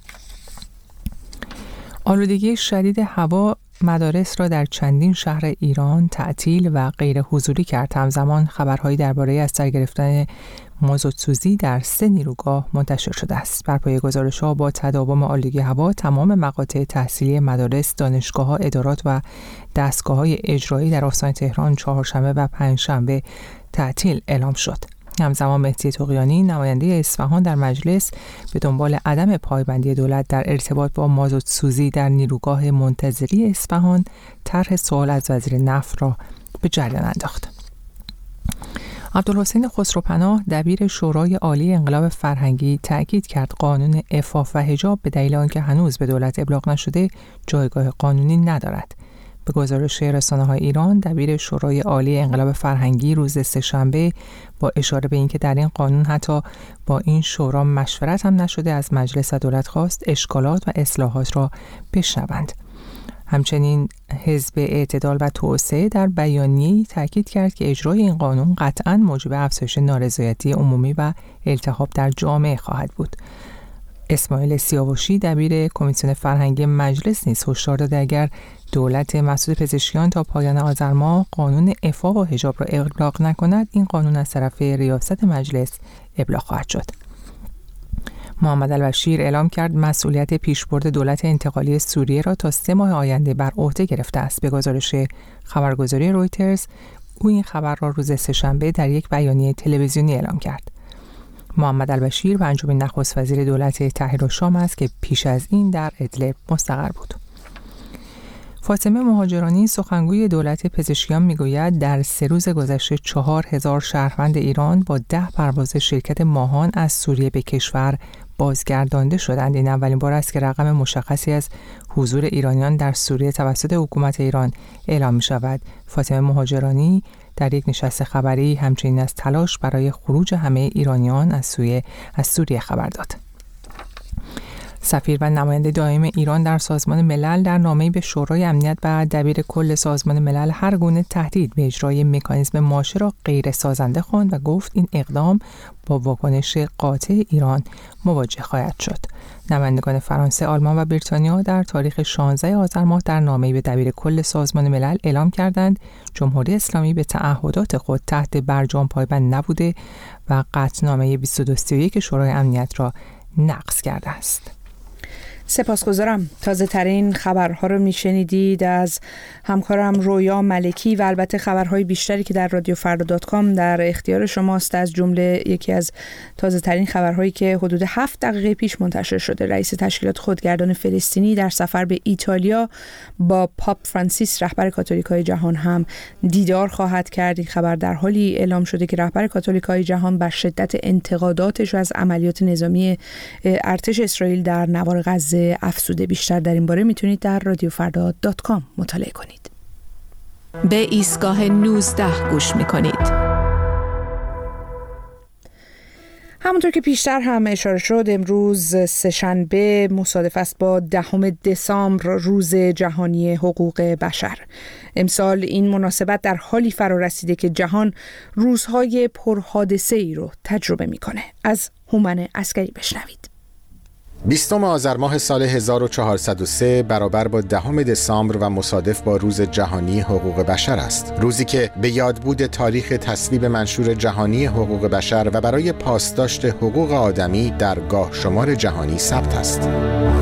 [SPEAKER 2] آلودگی شدید هوا مدارس را در چندین شهر ایران تعطیل و غیر حضوری کرد. همزمان خبرهایی درباره از سر گرفتن مازوتسوزی در سه نیروگاه منتشر شده است. بر پایه گزارش‌ها با تداوم آلودگی هوا، تمام مقاطع تحصیلی مدارس، دانشگاه‌ها، ادارات و دستگاه‌های اجرایی در استان تهران چهارشنبه و پنجشنبه تعطیل اعلام شد. همزمان مهدی طغیانی، نماینده اصفهان در مجلس، به دنبال عدم پایبندی دولت در ارتباط با مازوتسوزی در نیروگاه منتظری اصفهان، طرح سوال از وزیر نفت را به جریان انداخت. عبدالحسین خسروپناه، دبیر شورای عالی انقلاب فرهنگی، تأکید کرد قانون عفاف و حجاب به دلیل آنکه هنوز به دولت ابلاغ نشده جایگاه قانونی ندارد. به گزارش رسانه‌های ایران، دبیر شورای عالی انقلاب فرهنگی روز سه‌شنبه با اشاره به اینکه در این قانون حتی با این شورا مشورت هم نشده، از مجلس و دولت خواست اشکالات و اصلاحات را بشنوند. همچنین حزب اعتدال و توسعه در بیانیه‌ای تاکید کرد که اجرای این قانون قطعاً موجب افزایش نارضایتی عمومی و التهاب در جامعه خواهد بود. اسماعیل سیاوشی، دبیر کمیسیون فرهنگی مجلس نیز هشدار داد اگر دولت مسعود پزشکیان تا پایان آذر ماه قانون عفاف و حجاب را ابلاغ نکند، این قانون از طرف ریاست مجلس ابلاغ خواهد شد. محمد البشیر اعلام کرد مسئولیت پیشبرد دولت انتقالی سوریه را تا سه ماه آینده بر عهده گرفته است. به گزارش خبرگزاری رویترز، او این خبر را روز سه‌شنبه در یک بیانیه تلویزیونی اعلام کرد. محمد البشیر پنجمین نخست وزیر دولت تحریر شام است که پیش از این در ادلب مستقر بود. فاطمه مهاجرانی، سخنگوی دولت پزشکیان، میگوید در سه روز گذشته چهار هزار شهروند ایران با ده پرواز شرکت ماهان از سوریه به کشور بازگردانده شدند. این اولین بار است که رقم مشخصی از حضور ایرانیان در سوریه توسط حکومت ایران اعلام می شود. فاطمه مهاجرانی در یک نشست خبری همچنین از تلاش برای خروج همه ایرانیان از سوریه از سوریه خبر داد. سفیر و نماینده دائم ایران در سازمان ملل در نامه‌ای به شورای امنیت و دبیر کل سازمان ملل هر گونه تهدید به اجرای مکانیزم ماشه را غیر سازنده خواند و گفت این اقدام با واکنش قاطع ایران مواجه خواهد شد. نمایندگان فرانسه، آلمان و بریتانیا در تاریخ شانزده آذر ماه در نامه‌ای به دبیر کل سازمان ملل اعلام کردند جمهوری اسلامی به تعهدات خود تحت برجام پایبند نبوده و قطعنامه بیست و دو سی و یک شورای امنیت را نقض کرده است.
[SPEAKER 1] سپاسگزارم. تازه ترین خبرها رو میشنیدید از همکارم رویا ملکی و البته خبرهای بیشتری که در رادیو فردا دات کام در اختیار شماست، از جمله یکی از تازه ترین خبرهایی که حدود هفت دقیقه پیش منتشر شده. رئیس تشکیلات خودگردان فلسطینی در سفر به ایتالیا با پاپ فرانسیس رهبر کاتولیکای جهان هم دیدار خواهد کرد. این خبر در حالی اعلام شده که رهبر کاتولیکای جهان بر شدت انتقاداتش از عملیات نظامی ارتش اسرائیل در نوار غزه افزوده. بیشتر در این باره میتونید در رادیو فردا دات کام مطالعه کنید.
[SPEAKER 10] به ایستگاه نوزده گوش میکنید.
[SPEAKER 1] همونطور که پیشتر هم اشاره شد، امروز سه‌شنبه مصادف است با دهم دسامبر، روز جهانی حقوق بشر. امسال این مناسبت در حالی فرا رسیده که جهان روزهای پرحادثه‌ای رو تجربه میکنه. از هومن عسکری بشنوید.
[SPEAKER 6] بیستم آذر ماه سال هزار و چهارصد و سه برابر با دهم دسامبر و مصادف با روز جهانی حقوق بشر است. روزی که به یادبود تاریخ تصویب منشور جهانی حقوق بشر و برای پاسداشت حقوق آدمی در گاه شمار جهانی ثبت است.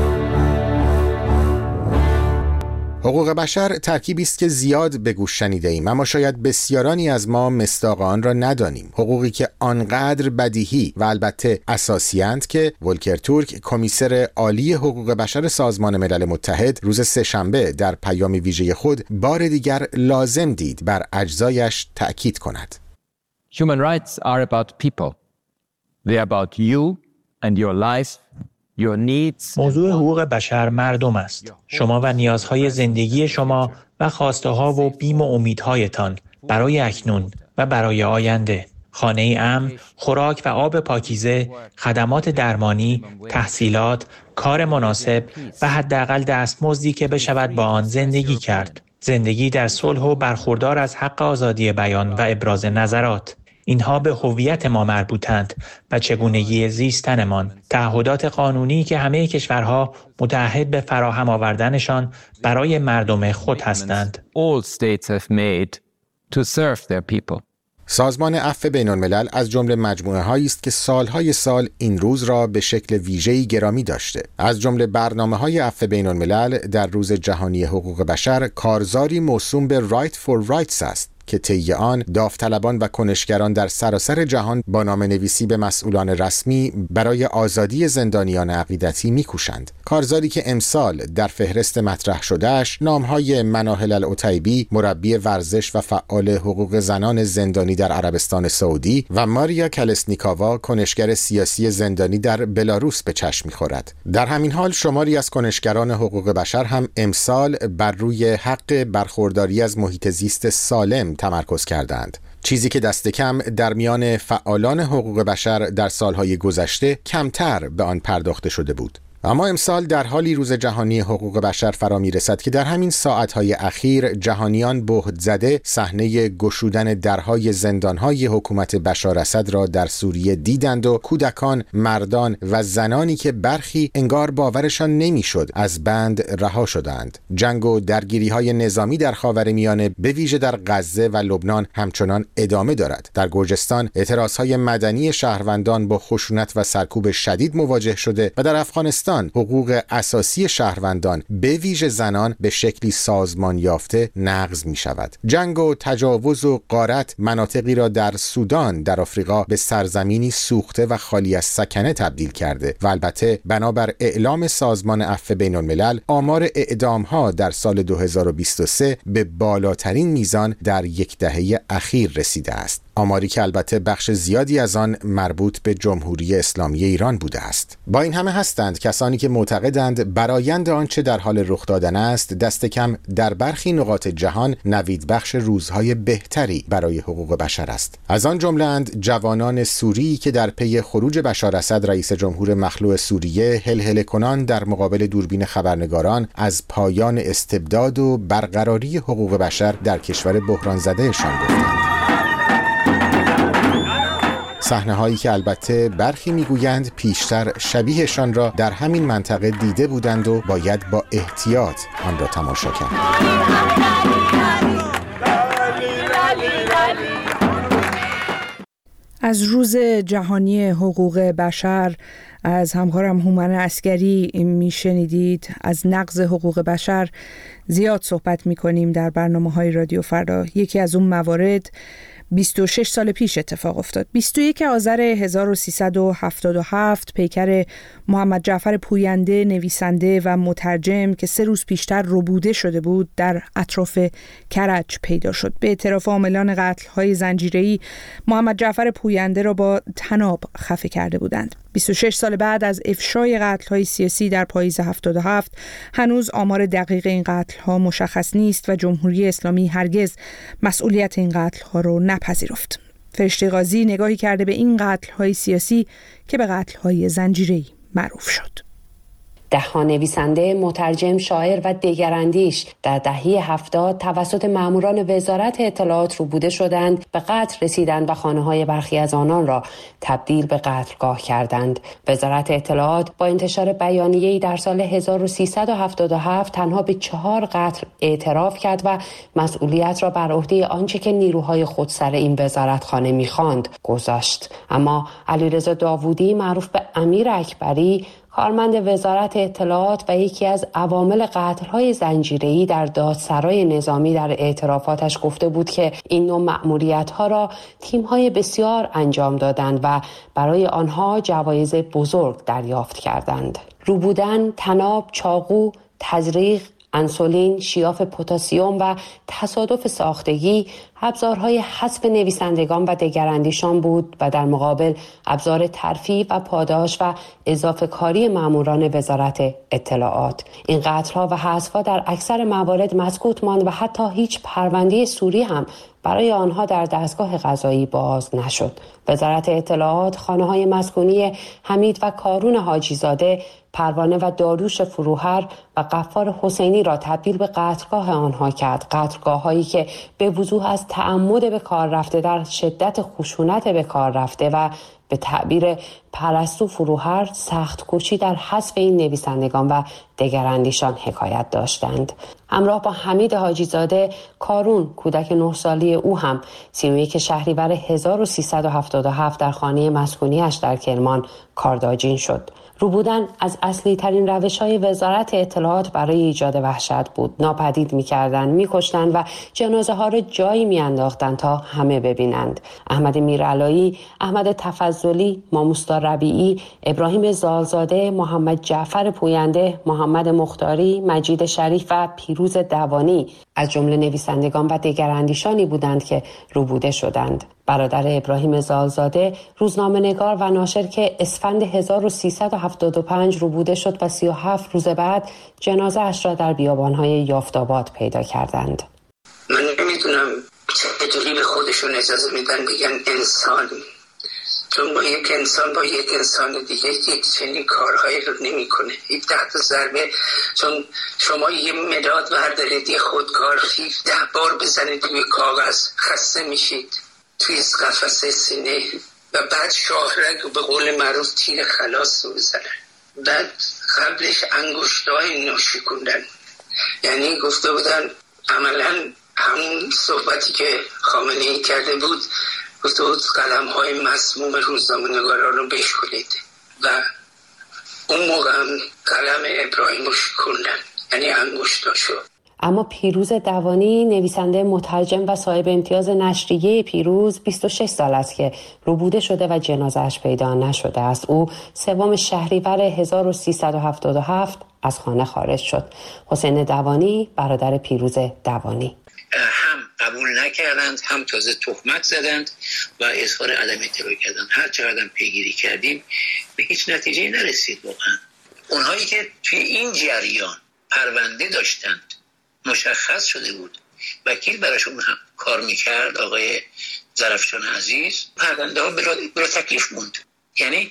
[SPEAKER 6] حقوق بشر ترکیبی است که زیاد به گوش شنیده ایم، اما شاید بسیارانی از ما مصداق آن را ندانیم. حقوقی که آنقدر بدیهی و البته اساسی اند که ولکر تورک، کمیسر عالی حقوق بشر سازمان ملل متحد، روز سه‌شنبه در پیام ویژه خود بار دیگر لازم دید بر اجزایش تأکید کند.
[SPEAKER 11] Human rights are about people. They are about you and your life.
[SPEAKER 12] موضوع حقوق بشر مردم است. شما و نیازهای زندگی شما و خواسته ها و بیم و امیدهایتان برای اکنون و برای آینده. خانه امن، خوراک و آب پاکیزه، خدمات درمانی، تحصیلات، کار مناسب و حداقل دستمزدی که بشود با آن زندگی کرد. زندگی در صلح و برخوردار از حق آزادی بیان و ابراز نظرات. اینها به هویت ما مربوطند و چگونگی زیستنمان. تعهدات قانونی که همه کشورها متعهد به فراهم آوردنشان برای مردم خود هستند.
[SPEAKER 11] All states have made to serve their people.
[SPEAKER 6] سازمان عفو بین‌الملل از جمله مجموعه هایی است که سالهای سال این روز را به شکل ویژه‌ای گرامی داشته. از جمله برنامه‌های عفو بین‌الملل در روز جهانی حقوق بشر کارزاری موسوم به Right for Rights است که طی آن داوطلبان و کنشگران در سراسر جهان با نامه‌نویسی به مسئولان رسمی برای آزادی زندانیان عقیدتی می‌کوشند. کارزاری که امسال در فهرست مطرح شدهش نام‌های مناهل العتیبی، مربی ورزش و فعال حقوق زنان زندانی در عربستان سعودی، و ماریا کلسنیکاوا، کنشگر سیاسی زندانی در بلاروس به چشم می‌خورد. در همین حال شماری از کنشگران حقوق بشر هم امسال بر روی حق برخورداری از محیط زیست سالم تمرکز کردند، چیزی که دست کم در میان فعالان حقوق بشر در سالهای گذشته کمتر به آن پرداخته شده بود. اما امسال در حالی روز جهانی حقوق بشر فرا می‌رسد که در همین ساعت‌های اخیر جهانیان بهت زده صحنه گشودن درهای زندان‌های حکومت بشار اسد را در سوریه دیدند و کودکان، مردان و زنانی که برخی انگار باورشان نمی‌شد از بند رها شدند. جنگ و درگیری‌های نظامی در خاورمیانه به ویژه در غزه و لبنان همچنان ادامه دارد. در گرجستان اعتراضهای مدنی شهروندان با خشونت و سرکوب شدید مواجه شده و در افغانستان حقوق اساسی شهروندان به ویژه زنان به شکلی سازمان یافته نقض می شود. جنگ و تجاوز و غارت مناطقی را در سودان در آفریقا به سرزمینی سوخته و خالی از سکنه تبدیل کرده و البته بنابر اعلام سازمان عفو بین‌الملل آمار اعدام‌ها در سال دو هزار و بیست و سه به بالاترین میزان در یک دهه اخیر رسیده است. آماری که البته بخش زیادی از آن مربوط به جمهوری اسلامی ایران بوده است. با این همه هستند کسانی که معتقدند برآیند آنچه در حال رخ دادن است دست کم در برخی نقاط جهان نوید بخش روزهای بهتری برای حقوق بشر است. از آن جمله اند جوانان سوری که در پی خروج بشار اسد رئیس جمهور مخلوع سوریه هلهله کنان در مقابل دوربین خبرنگاران از پایان استبداد و برقراری حقوق بشر در کشور بحران زدهشان گفتند. صحنه هایی که البته برخی میگویند پیشتر شبیهشان را در همین منطقه دیده بودند و باید با احتیاط آن را تماشا کرد.
[SPEAKER 1] از روز جهانی حقوق بشر از همکارم هومن عسگری میشنیدید. از نقض حقوق بشر زیاد صحبت میکنیم در برنامه‌های رادیو فردا. یکی از اون موارد بیست و شش سال پیش اتفاق افتاد. بیست و یکم آذر هزار و سیصد و هفتاد و هفت پیکر محمد جعفر پوینده، نویسنده و مترجم که سه روز پیشتر ربوده شده بود، در اطراف کرج پیدا شد. به اعتراف عاملان قتل‌های زنجیره‌ای محمد جعفر پوینده را با طناب خفه کرده بودند. بیست و شش سال بعد از افشای قتل‌های سیاسی در پاییز هفتاد و هفت هنوز آمار دقیق این قتل‌ها مشخص نیست و جمهوری اسلامی هرگز مسئولیت این قتل‌ها را نپذیرفت. فرشته قاضی نگاهی کرده به این قتل‌های سیاسی که به قتل‌های زنجیره‌ای معروف شد.
[SPEAKER 13] دهها نویسنده، مترجم، شاعر و دگراندیش در دهه هفتاد توسط ماموران وزارت اطلاعات روبوده شدند، به قتل رسیدند و خانه‌های برخی از آنان را تبدیل به قتلگاه کردند. وزارت اطلاعات با انتشار بیانیه‌ای در سال هزار و سیصد و هفتاد و هفت تنها به چهار قتل اعتراف کرد و مسئولیت را بر عهده آنچه که نیروهای خودسر این وزارتخانه می‌خواند گذاشت. اما علیرضا داوودی معروف به امیر اکبری، کارمند وزارت اطلاعات و یکی از عوامل قتل‌های زنجیره‌ای در دادسرای نظامی، در اعترافاتش گفته بود که این نوع مأموریت‌ها را تیم‌های بسیار انجام دادند و برای آنها جوایز بزرگ دریافت کردند. روبودن، طناب، چاقو، تزریق، انسولین، شیاف پتاسیم و تصادف ساختگی ابزارهای حذف نویسندگان و دگراندیشان بود و در مقابل ابزار ترفیع و پاداش و اضافه کاری ماموران وزارت اطلاعات. این قتل‌ها و حذف‌ها در اکثر موارد مسکوت ماند و حتی هیچ پرونده سوری هم برای آنها در دستگاه قضایی باز نشد. وزارت اطلاعات خانه‌های مسکونی حمید و کارون حاجیزاده، پروانه و داروش فروهر و غفار حسینی را تبدیل به قتلگاه آنها کرد. قتلگاه‌هایی که به وضوح از تعمد به کار رفته، در شدت خشونت به کار رفته و به تعبیر پرستو فروهر سخت کوشی در حذف این نویسندگان و دگراندیشان حکایت داشتند. همراه با حمید حاجیزاده، کارون کودک نه ساله او هم سی و یک شهریور هزار و سیصد و هفتاد و هفت در خانه مسکونیش در کرمان کارداجین شد. روبودن از اصلی ترین روش های وزارت اطلاعات برای ایجاد وحشت بود. ناپدید می کردن، می کشتن و جنازه ها را جایی می انداختن تا همه ببینند. احمد میرعلایی، احمد تفضلی، ماموستا ربیعی، ابراهیم زالزاده، محمد جعفر پوینده، محمد مختاری، مجید شریف و پیروز دوانی از جمله نویسندگان و دگراندیشانی بودند که روبوده شدند. برادر ابراهیم زالزاده، روزنامه‌نگار و ناشر که اسفند هزار و سیصد و هفتاد و پنج روبوده شد و سی و هفت روز بعد جنازه اش را در بیابان‌های یافت‌آباد پیدا کردند.
[SPEAKER 14] من نمیدونم چطوری به خودشون اجازه میدن بگن انسانی، چون با یک انسان با یک انسان دیگه یک چنین کارهایی رو نمیکنه. هفده تا ضربه، چون شما یه مداد بردارید یه خودکار هفده بار بزنید روی کاغذ خسته میشید توی قفسه سینه و بعد شاهرگ به قول معروف تیر خلاص رو بزنن. بعد قبلش انگشتای ناشکوندن. یعنی گفته بودن عملا همون صحبتی که خامنه‌ای کرده بود، گفته بود قلم های مسموم روزنامه‌نگاران رو بشکلید و اون موقع هم قلم ابراهیم رو شکوندن، یعنی انگشتاشو.
[SPEAKER 13] اما پیروز دوانی، نویسنده، مترجم و صاحب امتیاز نشریه پیروز، بیست و شش سال است که روبوده شده و جنازه‌اش پیدا نشده است. او سوم شهریور هزار و سیصد و هفتاد و هفت از خانه خارج شد. حسین دوانی، برادر پیروز دوانی.
[SPEAKER 15] هم قبول نکردند، هم تازه تهمت زدند و اظهار عدم اطلاع کردند. هر چقدر پیگیری کردیم به هیچ نتیجه نرسید. واقعا اونهایی که توی این جریان پرونده داشتند، مشخص شده بود، وکیل براشون هم کار میکرد، آقای زرفشان عزیز، پرونده ها برای تکلیف موند. یعنی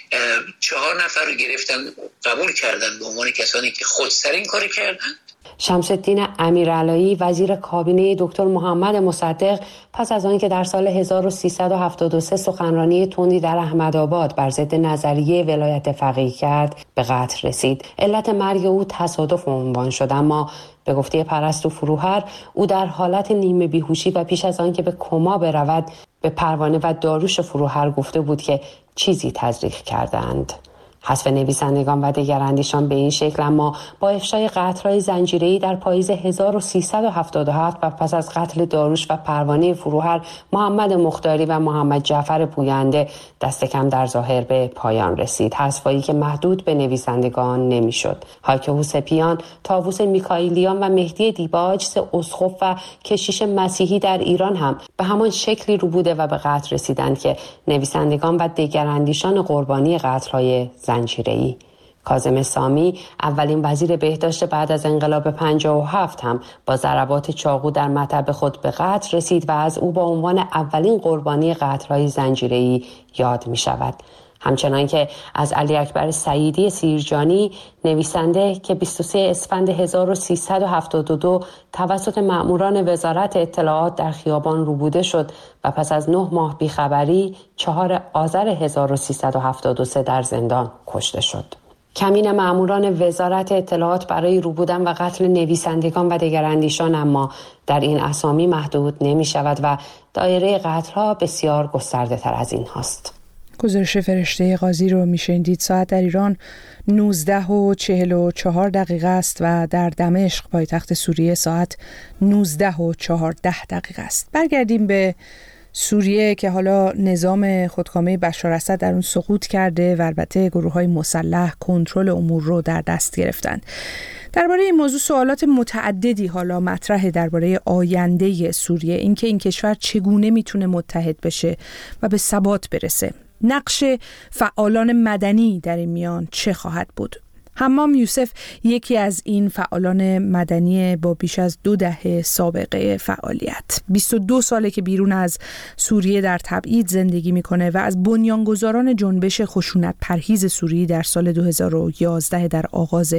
[SPEAKER 15] چهار نفر رو گرفتن، قبول کردن به عنوان کسانی که خودسر این کار کردن.
[SPEAKER 13] شمس الدین امیرعلایی، وزیر کابینه دکتر محمد مصدق، پس از آنکه در سال هزار و سیصد و هفتاد و سه سخنرانی تندی در احمدآباد بر ضد نظریه ولایت فقیه کرد، به قتل رسید. علت مرگ او تصادف عنوان شد، اما به گفته پرستو فروهر او در حالت نیمه بیهوشی و پیش از آنکه به کما برود به پروانه و داروش فروهر گفته بود که چیزی تزریق کردند. حذف نویسندگان و دگراندیشان به این شکل اما با افشای قتل‌های زنجیره‌ای در پاییز هزار و سیصد و هفتاد و هفت و پس از قتل داروش و پروانه فروهر، محمد مختاری و محمد جعفر پوینده دست کم در ظاهر به پایان رسید. حذفایی که محدود به نویسندگان نمی‌شد. هایک هوسپیان، طاووس میکائیلیان و مهدی دیباج، سه اسقف و کشیش مسیحی در ایران هم به همان شکلی روبوده و به قتل رسیدند که نویسندگان و دگراندیشان قربانی قتل‌های زنجیره‌ای. کاظم سامی، اولین وزیر بهداشت بعد از انقلاب پنجاه و هفت، هم با ضربات چاقو در مطب خود به قتل رسید و از او با عنوان اولین قربانی قتل‌های زنجیره‌ای یاد می‌شود. همچنان که از علی اکبر سعیدی سیرجانی نویسنده که بیست و سوم اسفند هزار و سیصد و هفتاد و دو توسط مأموران وزارت اطلاعات در خیابان روبوده شد و پس از نه ماه بیخبری چهارم آذر هزار و سیصد و هفتاد و سه در زندان کشته شد. کمین مأموران وزارت اطلاعات برای روبودن و قتل نویسندگان و دگراندیشان اما در این اسامی محدود نمی شود و دایره قتل‌ها بسیار گسترده تر از این هاست.
[SPEAKER 1] گزارش فرشته قاضی رو میشنیدید. ساعت در ایران نوزده و چهل و چهار دقیقه است و در دمشق پایتخت سوریه ساعت نوزده و چهارده دقیقه است. برگردیم به سوریه که حالا نظام خودکامه بشار اسد در اون سقوط کرده و البته گروه‌های مسلح کنترل امور رو در دست گرفتند. درباره این موضوع سوالات متعددی حالا مطرحه درباره آینده سوریه، اینکه این کشور چگونه میتونه متحد بشه و به ثبات برسه. نقش فعالان مدنی در این میان چه خواهد بود؟ حمام یوسف یکی از این فعالان مدنی با بیش از دو دهه سابقه فعالیت. بیست و دو ساله که بیرون از سوریه در تبعید زندگی میکنه و از بنیانگذاران جنبش خشونت پرهیز سوریه در سال دو هزار و یازده در آغاز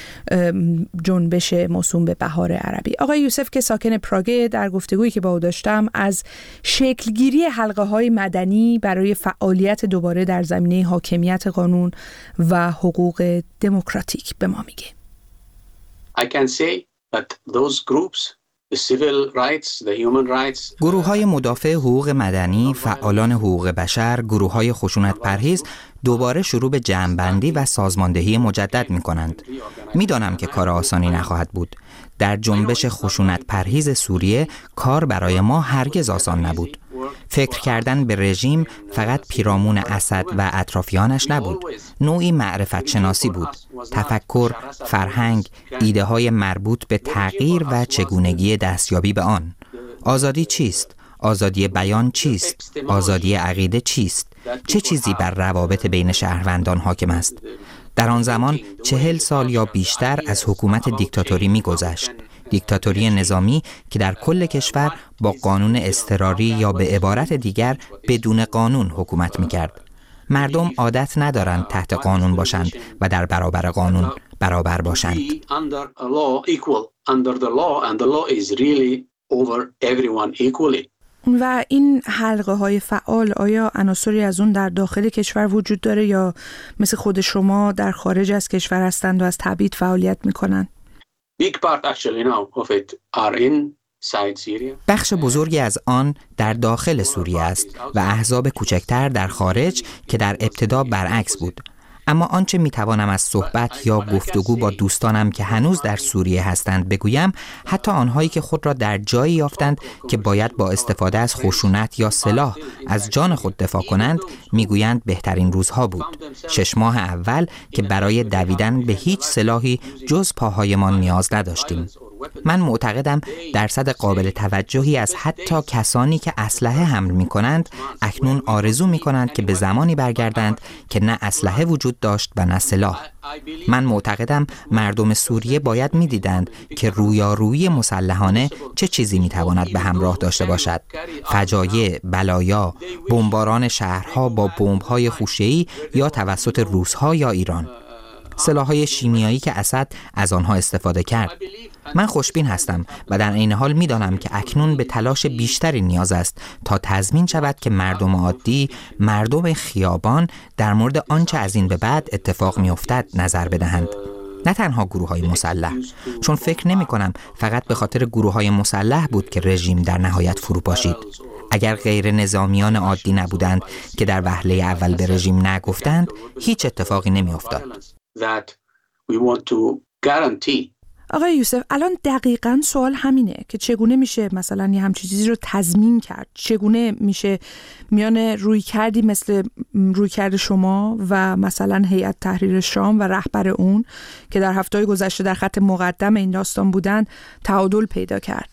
[SPEAKER 1] جنبش موسوم به بهار عربی. آقای یوسف که ساکن پراگ، در گفتگویی که با او داشتم از شکلگیری حلقه‌های مدنی برای فعالیت دوباره در زمینه حاکمیت قانون و حقوق دموکراتیک به ما میگه.
[SPEAKER 16] I can say that those groups, the civil rights, the human rights,
[SPEAKER 17] گروه‌های مدافع حقوق مدنی، فعالان حقوق بشر، گروه‌های خشونت پرهیز دوباره شروع به جمع‌بندی و سازماندهی مجدد می‌کنند. می‌دانم که کار آسانی نخواهد بود. در جنبش خشونت پرهیز سوریه کار برای ما هرگز آسان نبود. فکر کردن به رژیم فقط پیرامون اسد و اطرافیانش نبود. نوعی معرفت شناسی بود. تفکر، فرهنگ، ایده های مربوط به تغییر و چگونگی دستیابی به آن. آزادی چیست؟ آزادی بیان چیست؟ آزادی عقیده چیست؟ چه چیزی بر روابط بین شهروندان حاکم است؟ در آن زمان چهل سال یا بیشتر از حکومت دیکتاتوری می‌گذشت. دیکتاتوری نظامی که در کل کشور با قانون اضطراری یا به عبارت دیگر بدون قانون حکومت می‌کرد. مردم عادت ندارند تحت قانون باشند و در برابر قانون برابر باشند.
[SPEAKER 1] و این حلقه های فعال آیا عناصری از اون در داخل کشور وجود داره یا مثل خود شما در خارج از کشور هستند و از تبعید فعالیت میکنن؟
[SPEAKER 17] بخش بزرگی از آن در داخل سوریه است و احزاب کوچکتر در خارج که در ابتدا برعکس بود. اما آنچه میتوانم از صحبت یا گفتگو با دوستانم که هنوز در سوریه هستند بگویم، حتی آنهایی که خود را در جایی یافتند که باید با استفاده از خشونت یا سلاح از جان خود دفاع کنند، میگویند بهترین روزها بود. شش ماه اول که برای دویدن به هیچ سلاحی جز پاهایمان نیاز نداشتیم. من معتقدم درصد قابل توجهی از حتی کسانی که اسلحه حمل می کنند اکنون آرزو می کنند که به زمانی برگردند که نه اسلحه وجود داشت و نه سلاح. من معتقدم مردم سوریه باید می دیدند که رویارویی مسلحانه چه چیزی می تواند به همراه داشته باشد. فجایع، بلایا، بمباران شهرها با بمب‌های خوشه‌ای یا توسط روس‌ها یا ایران. سلاح‌های شیمیایی که اسد از آنها استفاده کرد. من خوشبین هستم و در عین حال می‌دانم که اکنون به تلاش بیشتری نیاز است تا تضمین شود که مردم عادی، مردم خیابان در مورد آنچه از این به بعد اتفاق می‌افتد نظر بدهند. نه تنها گروه‌های مسلح، چون فکر نمی‌کنم فقط به خاطر گروه‌های مسلح بود که رژیم در نهایت فرو پاشید. اگر غیر نظامیان عادی نبودند که در وهله اول به رژیم نگفتند، هیچ اتفاقی نمی‌افتاد.
[SPEAKER 1] آقای یوسف، الان دقیقاً سوال همینه که چگونه میشه مثلا یه همچین چیزی رو تضمین کرد؟ چگونه میشه میان روی کردی مثل روی کرد شما و مثلا هیئت تحریر شام و رهبر اون که در هفته‌های گذشته در خط مقدم این داستان بودن تعادل پیدا کرد؟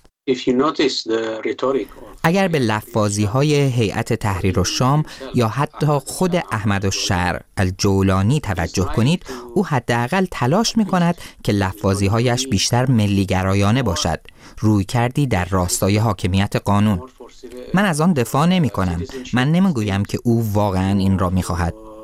[SPEAKER 17] اگر به لفاظی‌های هیئت تحریر الشام یا حتی خود احمد الشرع الجولانی توجه کنید، او حداقل تلاش می‌کند که لفاظی‌هایش بیشتر ملی‌گرایانه باشد، روی کردی در راستای حاکمیت قانون. من از آن دفاع نمی‌کنم. من نمی‌گویم که او واقعاً این را می‌خواهد.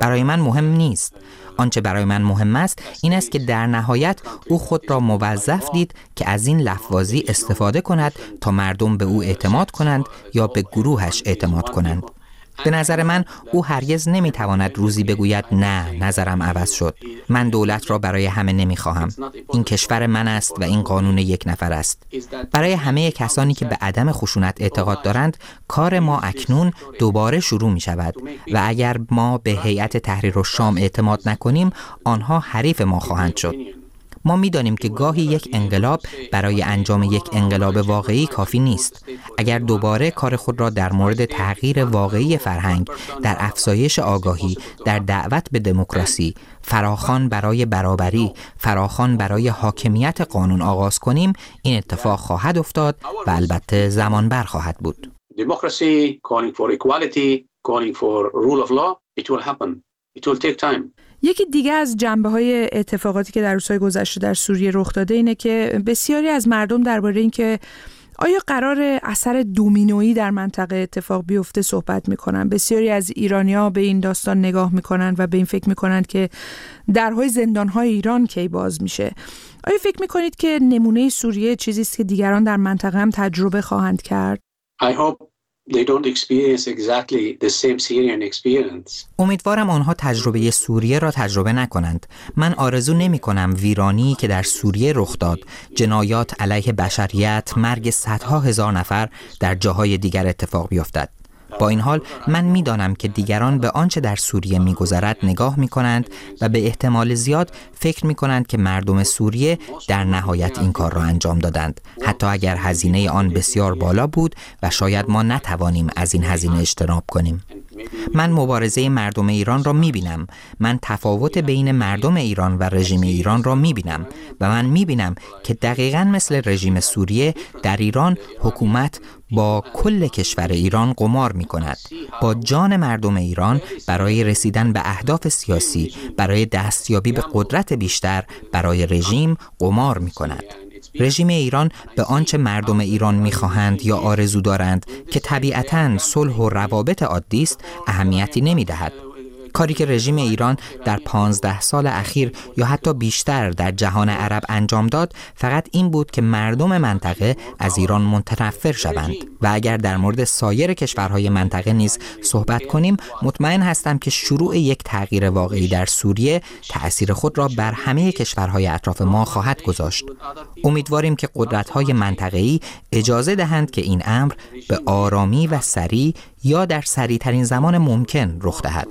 [SPEAKER 17] برای من مهم نیست. آنچه برای من مهم است این است که در نهایت او خود را موظف دید که از این لفظی استفاده کند تا مردم به او اعتماد کنند یا به گروهش اعتماد کنند. به نظر من او هرگز نمیتواند روزی بگوید نه، نظرم عوض شد. من دولت را برای همه نمیخواهم. این کشور من است و این قانون یک نفر است. برای همه کسانی که به عدم خشونت اعتقاد دارند، کار ما اکنون دوباره شروع می شود و اگر ما به هیئت تحریر الشام اعتماد نکنیم، آنها حریف ما خواهند شد. ما می‌دانیم که گاهی یک انقلاب برای انجام یک انقلاب واقعی کافی نیست. اگر دوباره کار خود را در مورد تغییر واقعی فرهنگ، در افزایش آگاهی، در دعوت به دموکراسی، فراخوان برای برابری، فراخوان برای حاکمیت قانون آغاز کنیم، این اتفاق خواهد افتاد و البته زمان بر خواهد بود.
[SPEAKER 16] Democracy, calling for equality, calling for rule of law, it will happen. It will take time.
[SPEAKER 1] یکی دیگه از جنبه‌های اتفاقاتی که در روزهای گذشته در سوریه رخ داده اینه که بسیاری از مردم درباره این که آیا قرار اثر دومینویی در منطقه اتفاق بیفته صحبت میکنن. بسیاری از ایرانی‌ها به این داستان نگاه میکنن و به این فکر میکنن که درهای زندان‌های ایران کی باز میشه. آیا فکر میکنید که نمونه سوریه چیزی است که دیگران در منطقه هم تجربه خواهند کرد؟
[SPEAKER 16] I hope they don't experience exactly the same Syrian experience.
[SPEAKER 17] امیدوارم آنها تجربه سوریه را تجربه نکنند. من آرزو نمی کنم ویرانی که در سوریه رخ داد، جنایات علیه بشریت، مرگ صدها هزار نفر در جاهای دیگر اتفاق بیفتد. با این حال من می‌دانم که دیگران به آنچه در سوریه می‌گذرد نگاه می‌کنند و به احتمال زیاد فکر می‌کنند که مردم سوریه در نهایت این کار را انجام دادند، حتی اگر هزینه آن بسیار بالا بود و شاید ما نتوانیم از این هزینه اجتناب کنیم. من مبارزه مردم ایران را می‌بینم. من تفاوت بین مردم ایران و رژیم ایران را می‌بینم و من می‌بینم که دقیقاً مثل رژیم سوریه در ایران حکومت با کل کشور ایران قمار می کند. با جان مردم ایران برای رسیدن به اهداف سیاسی، برای دستیابی به قدرت بیشتر، برای رژیم قمار می کند. رژیم ایران به آنچه مردم ایران می خواهند یا آرزو دارند که طبیعتاً صلح و روابط عادی است اهمیتی نمی دهد. کاری که رژیم ایران در پانزده سال اخیر یا حتی بیشتر در جهان عرب انجام داد فقط این بود که مردم منطقه از ایران متنفر شوند و اگر در مورد سایر کشورهای منطقه نیز صحبت کنیم مطمئن هستم که شروع یک تغییر واقعی در سوریه تأثیر خود را بر همه کشورهای اطراف ما خواهد گذاشت. امیدواریم که قدرت‌های منطقه‌ای اجازه دهند که این امر به آرامی و سریع یا در سریع‌ترین زمان ممکن رخ دهد.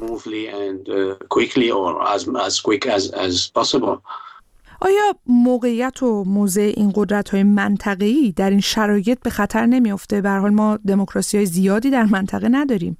[SPEAKER 1] آیا موقعیت و موضع این قدرت‌های منطقه‌ای در این شرایط به خطر نمی‌افته؟ به هر حال ما دموکراسی‌های زیادی در منطقه نداریم.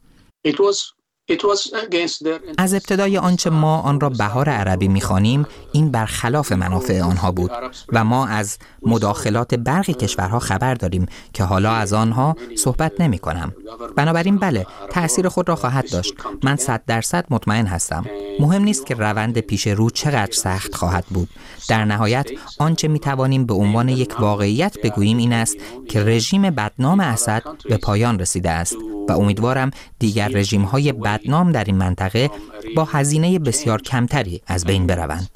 [SPEAKER 17] از ابتدای آنچه ما آن را بهار عربی می‌خوانیم این برخلاف منافع آنها بود و ما از مداخلات برخی کشورها خبر داریم که حالا از آنها صحبت نمی‌کنم. بنابراین بله، تأثیر خود را خواهد داشت. من صد درصد مطمئن هستم. مهم نیست که روند پیش رو چقدر سخت خواهد بود. در نهایت آنچه می‌توانیم به عنوان یک واقعیت بگوییم این است که رژیم بدنام اسد به پایان رسیده است و امیدوارم دیگر رژیم‌های بدنام در این منطقه با هزینه بسیار کمتری از بین بروند.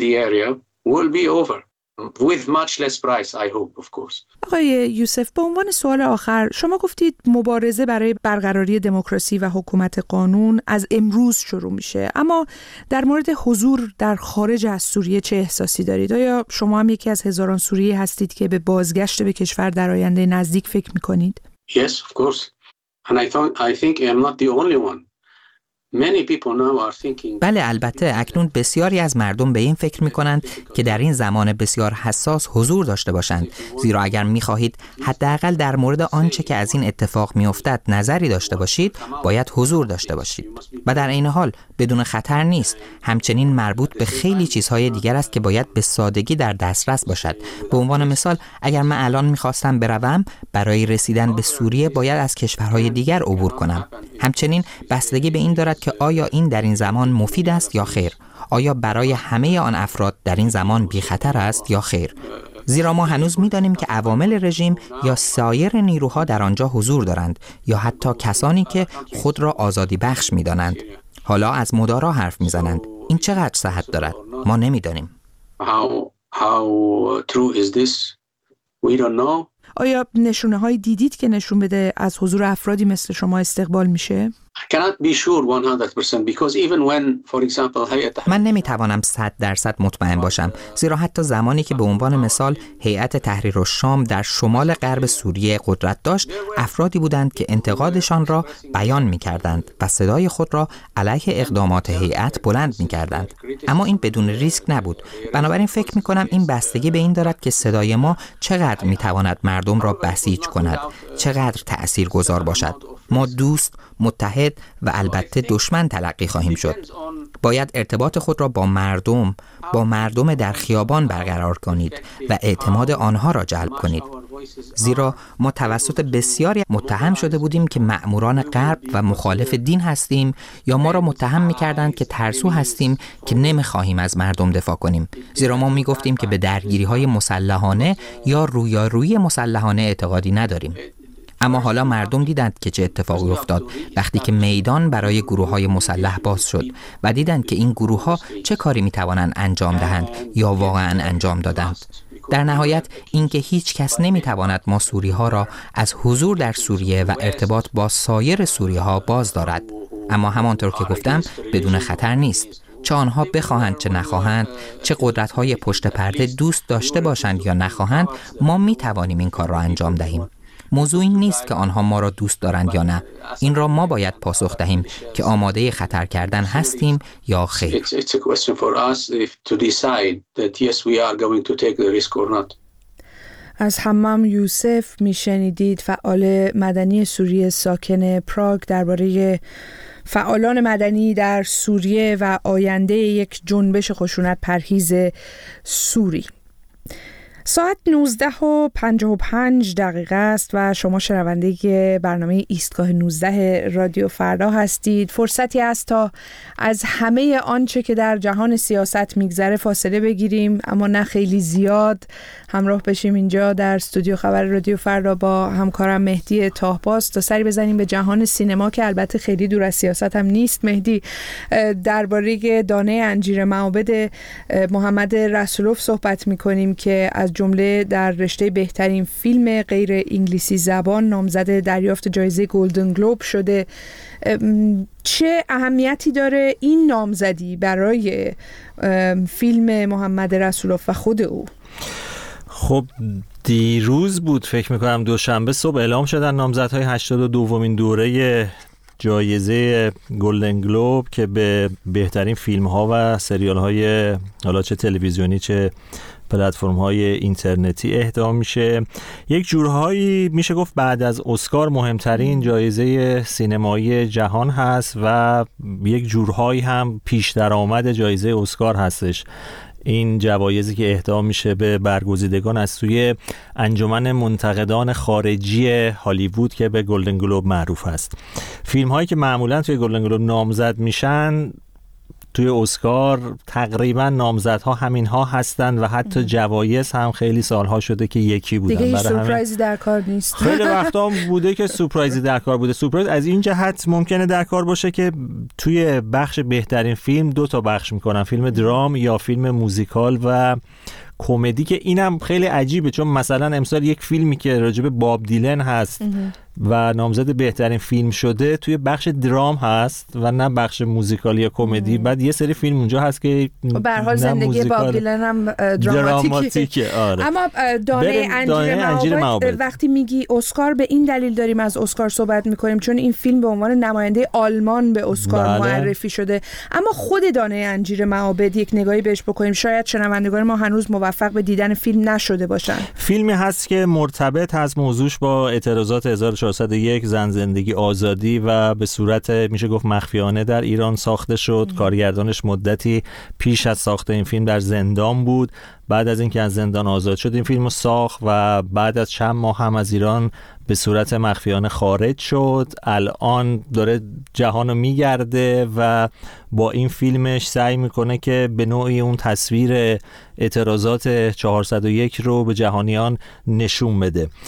[SPEAKER 1] آقای یوسف، به عنوان سوال آخر، شما گفتید مبارزه برای برقراری دموکراسی و حکومت قانون از امروز شروع میشه، اما در مورد حضور در خارج از سوریه چه احساسی دارید؟ آیا شما هم یکی از هزاران سوریه هستید که به بازگشت به کشور در آینده نزدیک فکر میکنید؟
[SPEAKER 16] Yes, of course. And I thought, I think I'm not the only one. Many people now are thinking.
[SPEAKER 17] بله، البته اکنون بسیاری از مردم به این فکر می‌کنند که در این زمان بسیار حساس حضور داشته باشند، زیرا اگر می‌خواهید حداقل در مورد آنچه که از این اتفاق می‌افتد نظری داشته باشید، باید حضور داشته باشید. و در این حال بدون خطر نیست. همچنین مربوط به خیلی چیزهای دیگر است که باید به سادگی در دسترس باشد. به عنوان مثال، اگر من الان می‌خواستم بروم، برای رسیدن به سوریه باید از کشورهای دیگر عبور کنم. همچنین بستگی به این دارد که آیا این در این زمان مفید است یا خیر؟ آیا برای همه آن افراد در این زمان بی خطر است یا خیر؟ زیرا ما هنوز می‌دانیم که عوامل رژیم یا سایر نیروها در آنجا حضور دارند یا حتی کسانی که خود را آزادی بخش می‌دانند. حالا از مدارا حرف میزنند. این چقدر صحت دارد؟ ما نمیدانیم.
[SPEAKER 16] How how true is this? We don't know.
[SPEAKER 1] آیا نشونه های دیدید که نشون بده از حضور افرادی مثل شما استقبال میشه؟
[SPEAKER 17] من نمیتوانم صد درصد مطمئن باشم، زیرا حتی زمانی که به عنوان مثال هیئت تحریر الشام در شمال غرب سوریه قدرت داشت، افرادی بودند که انتقادشان را بیان میکردند و صدای خود را علیه اقدامات هیئت بلند میکردند. اما این بدون ریسک نبود. بنابراین فکر میکنم این بستگی به این دارد که صدای ما چقدر میتواند مردم را بسیج کند، چقدر تأثیرگذار باشد. ما دوست، متحد و البته دشمن تلقی خواهیم شد. باید ارتباط خود را با مردم، با مردم در خیابان برقرار کنید و اعتماد آنها را جلب کنید. زیرا ما توسط بسیاری متهم شده بودیم که مأموران غرب و مخالف دین هستیم، یا ما را متهم می‌کردند که ترسو هستیم که نمی‌خواهیم از مردم دفاع کنیم. زیرا ما می‌گفتیم که به درگیری‌های مسلحانه یا رویارویی مسلحانه اعتقادی نداریم. اما حالا مردم دیدند که چه اتفاقی افتاد وقتی که میدان برای گروه‌های مسلح باز شد و دیدند که این گروه‌ها چه کاری می‌توانند انجام دهند یا واقعاً انجام دادند. در نهایت اینکه هیچ کس نمی‌تواند ما سوری‌ها را از حضور در سوریه و ارتباط با سایر سوری‌ها باز دارد. اما همانطور که گفتم بدون خطر نیست. چه آنها بخواهند چه نخواهند، چه قدرت‌های پشت پرده دوست داشته باشند یا نخواهند، ما می‌توانیم این کار را انجام دهیم. موضوع این نیست که آنها ما را دوست دارند یا نه. این را ما باید پاسخ دهیم که آماده خطر کردن هستیم یا خیر.
[SPEAKER 1] از حمام یوسف میشنیدید، فعال مدنی سوریه ساکن پراگ، درباره فعالان مدنی در سوریه و آینده یک جنبش خشونت پرهیز سوری. ساعت نوزده و پنجاه و پنج دقیقه است و شما شنونده برنامه ایستگاه نوزده رادیو فردا هستید. فرصتی است تا از همه آنچه که در جهان سیاست میگذره فاصله بگیریم، اما نه خیلی زیاد. همراه بشیم اینجا در استودیو خبر رادیو فردا با همکارم مهدی طاهباز تا سری بزنیم به جهان سینما که البته خیلی دور از سیاست هم نیست. مهدی، درباره دانه انجیر معابد محمد رسولوف صحبت میکنیم که از جمله در رشته بهترین فیلم غیر انگلیسی زبان نامزد دریافت جایزه گلدن گلوب شده. چه اهمیتی داره این نامزدی برای فیلم محمد رسولوف و خود او؟
[SPEAKER 18] خب دیروز بود فکر میکنم، دوشنبه صبح اعلام شدن نامزدهای هشتاد و دومین دوره جایزه گلدن گلوب که به بهترین فیلم ها و سریال های حالا چه تلویزیونی چه پلتفرم های اینترنتی اهدا میشه. یک جورهایی میشه گفت بعد از اسکار مهمترین جایزه سینمایی جهان هست و یک جورهایی هم پیش درآمد جایزه اسکار هستش. این جوایزی که اهدا میشه به برگزیدگان از سوی انجمن منتقدان خارجی هالیوود که به گلدن گلوب معروف است. فیلم هایی که معمولا توی گلدن گلوب نامزد میشن توی اسکار تقریبا نامزدها همین ها هستن و حتی جوایز هم خیلی سالها شده که یکی بودن.
[SPEAKER 1] دیگه هیچ سورپرایزی در کار نیست.
[SPEAKER 18] خیلی وقتا بوده که سورپرایزی در کار بوده. سورپرایز از این جهت ممکنه در کار باشه که توی بخش بهترین فیلم دو تا بخش میکنن، فیلم درام یا فیلم موزیکال و کمدی، که اینم خیلی عجیبه چون مثلا امسال یک فیلمی که راجب باب دیلن هست و نامزد بهترین فیلم شده توی بخش درام هست و نه بخش موزیکال یا کمدی. بعد یه سری فیلم اونجا هست که
[SPEAKER 1] به هر حال زندگی باب دیلن هم دراماتیکه.
[SPEAKER 18] آره.
[SPEAKER 1] اما دانه انجیر معابد وقتی میگی اسکار، به این دلیل داریم از اسکار صحبت میکنیم چون این فیلم به عنوان نماینده آلمان به اسکار بله. معرفی شده. اما خود دانه انجیر معابد یک نگاهی بهش بکنیم، شاید شنوندگان ما هنوز موفق به دیدن فیلم نشده باشن.
[SPEAKER 18] فیلمی هست که مرتبط هست موضوعش با اعتراضات هزار و چهارصد و یک زن زندگی آزادی و به صورت میشه گفت مخفیانه در ایران ساخته شد. کارگردانش مدتی پیش از ساخت این فیلم در زندان بود. بعد از اینکه از زندان آزاد شد این فیلمو ساخت و بعد از چند ماه هم از ایران به صورت مخفیانه خارج شد. الان داره جهانو میگرده و با این فیلمش سعی میکنه که به نوعی اون تصویر اعتراضات چهارصد و یک رو به جهانیان نشون بده.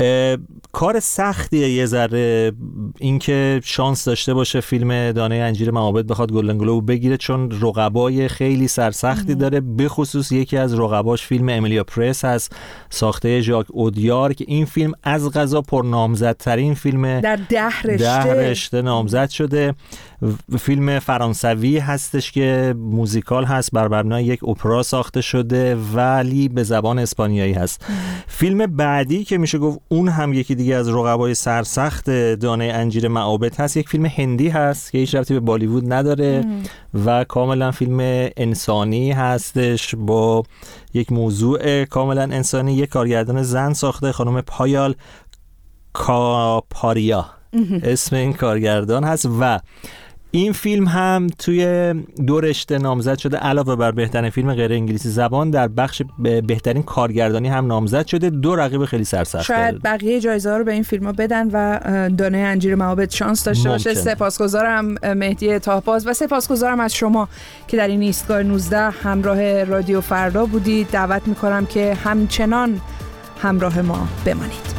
[SPEAKER 18] کار سختیه یه ذره اینکه شانس داشته باشه فیلم دانه انجیر معابد بخواد گلدن گلوب بگیره، چون رقبای خیلی سرسختی داره. به خصوص یکی از رقباش فیلم امیلیا پرس هست ساخته ژاک اودیار که این فیلم از قضا پر نامزدترین فیلم
[SPEAKER 1] در ده رشته,
[SPEAKER 18] ده رشته نامزد شده. فیلم فرانسوی هستش که موزیکال هست، بر مبنای یک اپرا ساخته شده ولی به زبان اسپانیایی هست. فیلم بعدی که میشه گفت اون هم یکی دیگه از رقبای سرسخت دانه انجیر معابد هست، یک فیلم هندی هست که هیچ ربطی به بالیوود نداره ام. و کاملا فیلم انسانی هستش با یک موضوع کاملا انسانی. یک کارگردان زن ساخته، خانم پایال کاپاریا اسم این کارگردان هست و این فیلم هم توی دو رشته نامزد شده. علاوه بر بهترین فیلم غیر انگلیسی زبان در بخش بهترین کارگردانی هم نامزد شده. دو رقیب خیلی سرسخت
[SPEAKER 1] شاید داره. بقیه جایزه‌ها رو به این فیلم‌ها بدن و دانه انجیر معابد شانس داشته باشه. سپاسگزارم مهدی طاهباز و سپاسگزارم از شما که در این ایستگاه نوزده همراه رادیو فردا بودید. دعوت می‌کنم که همچنان همراه ما بمانید.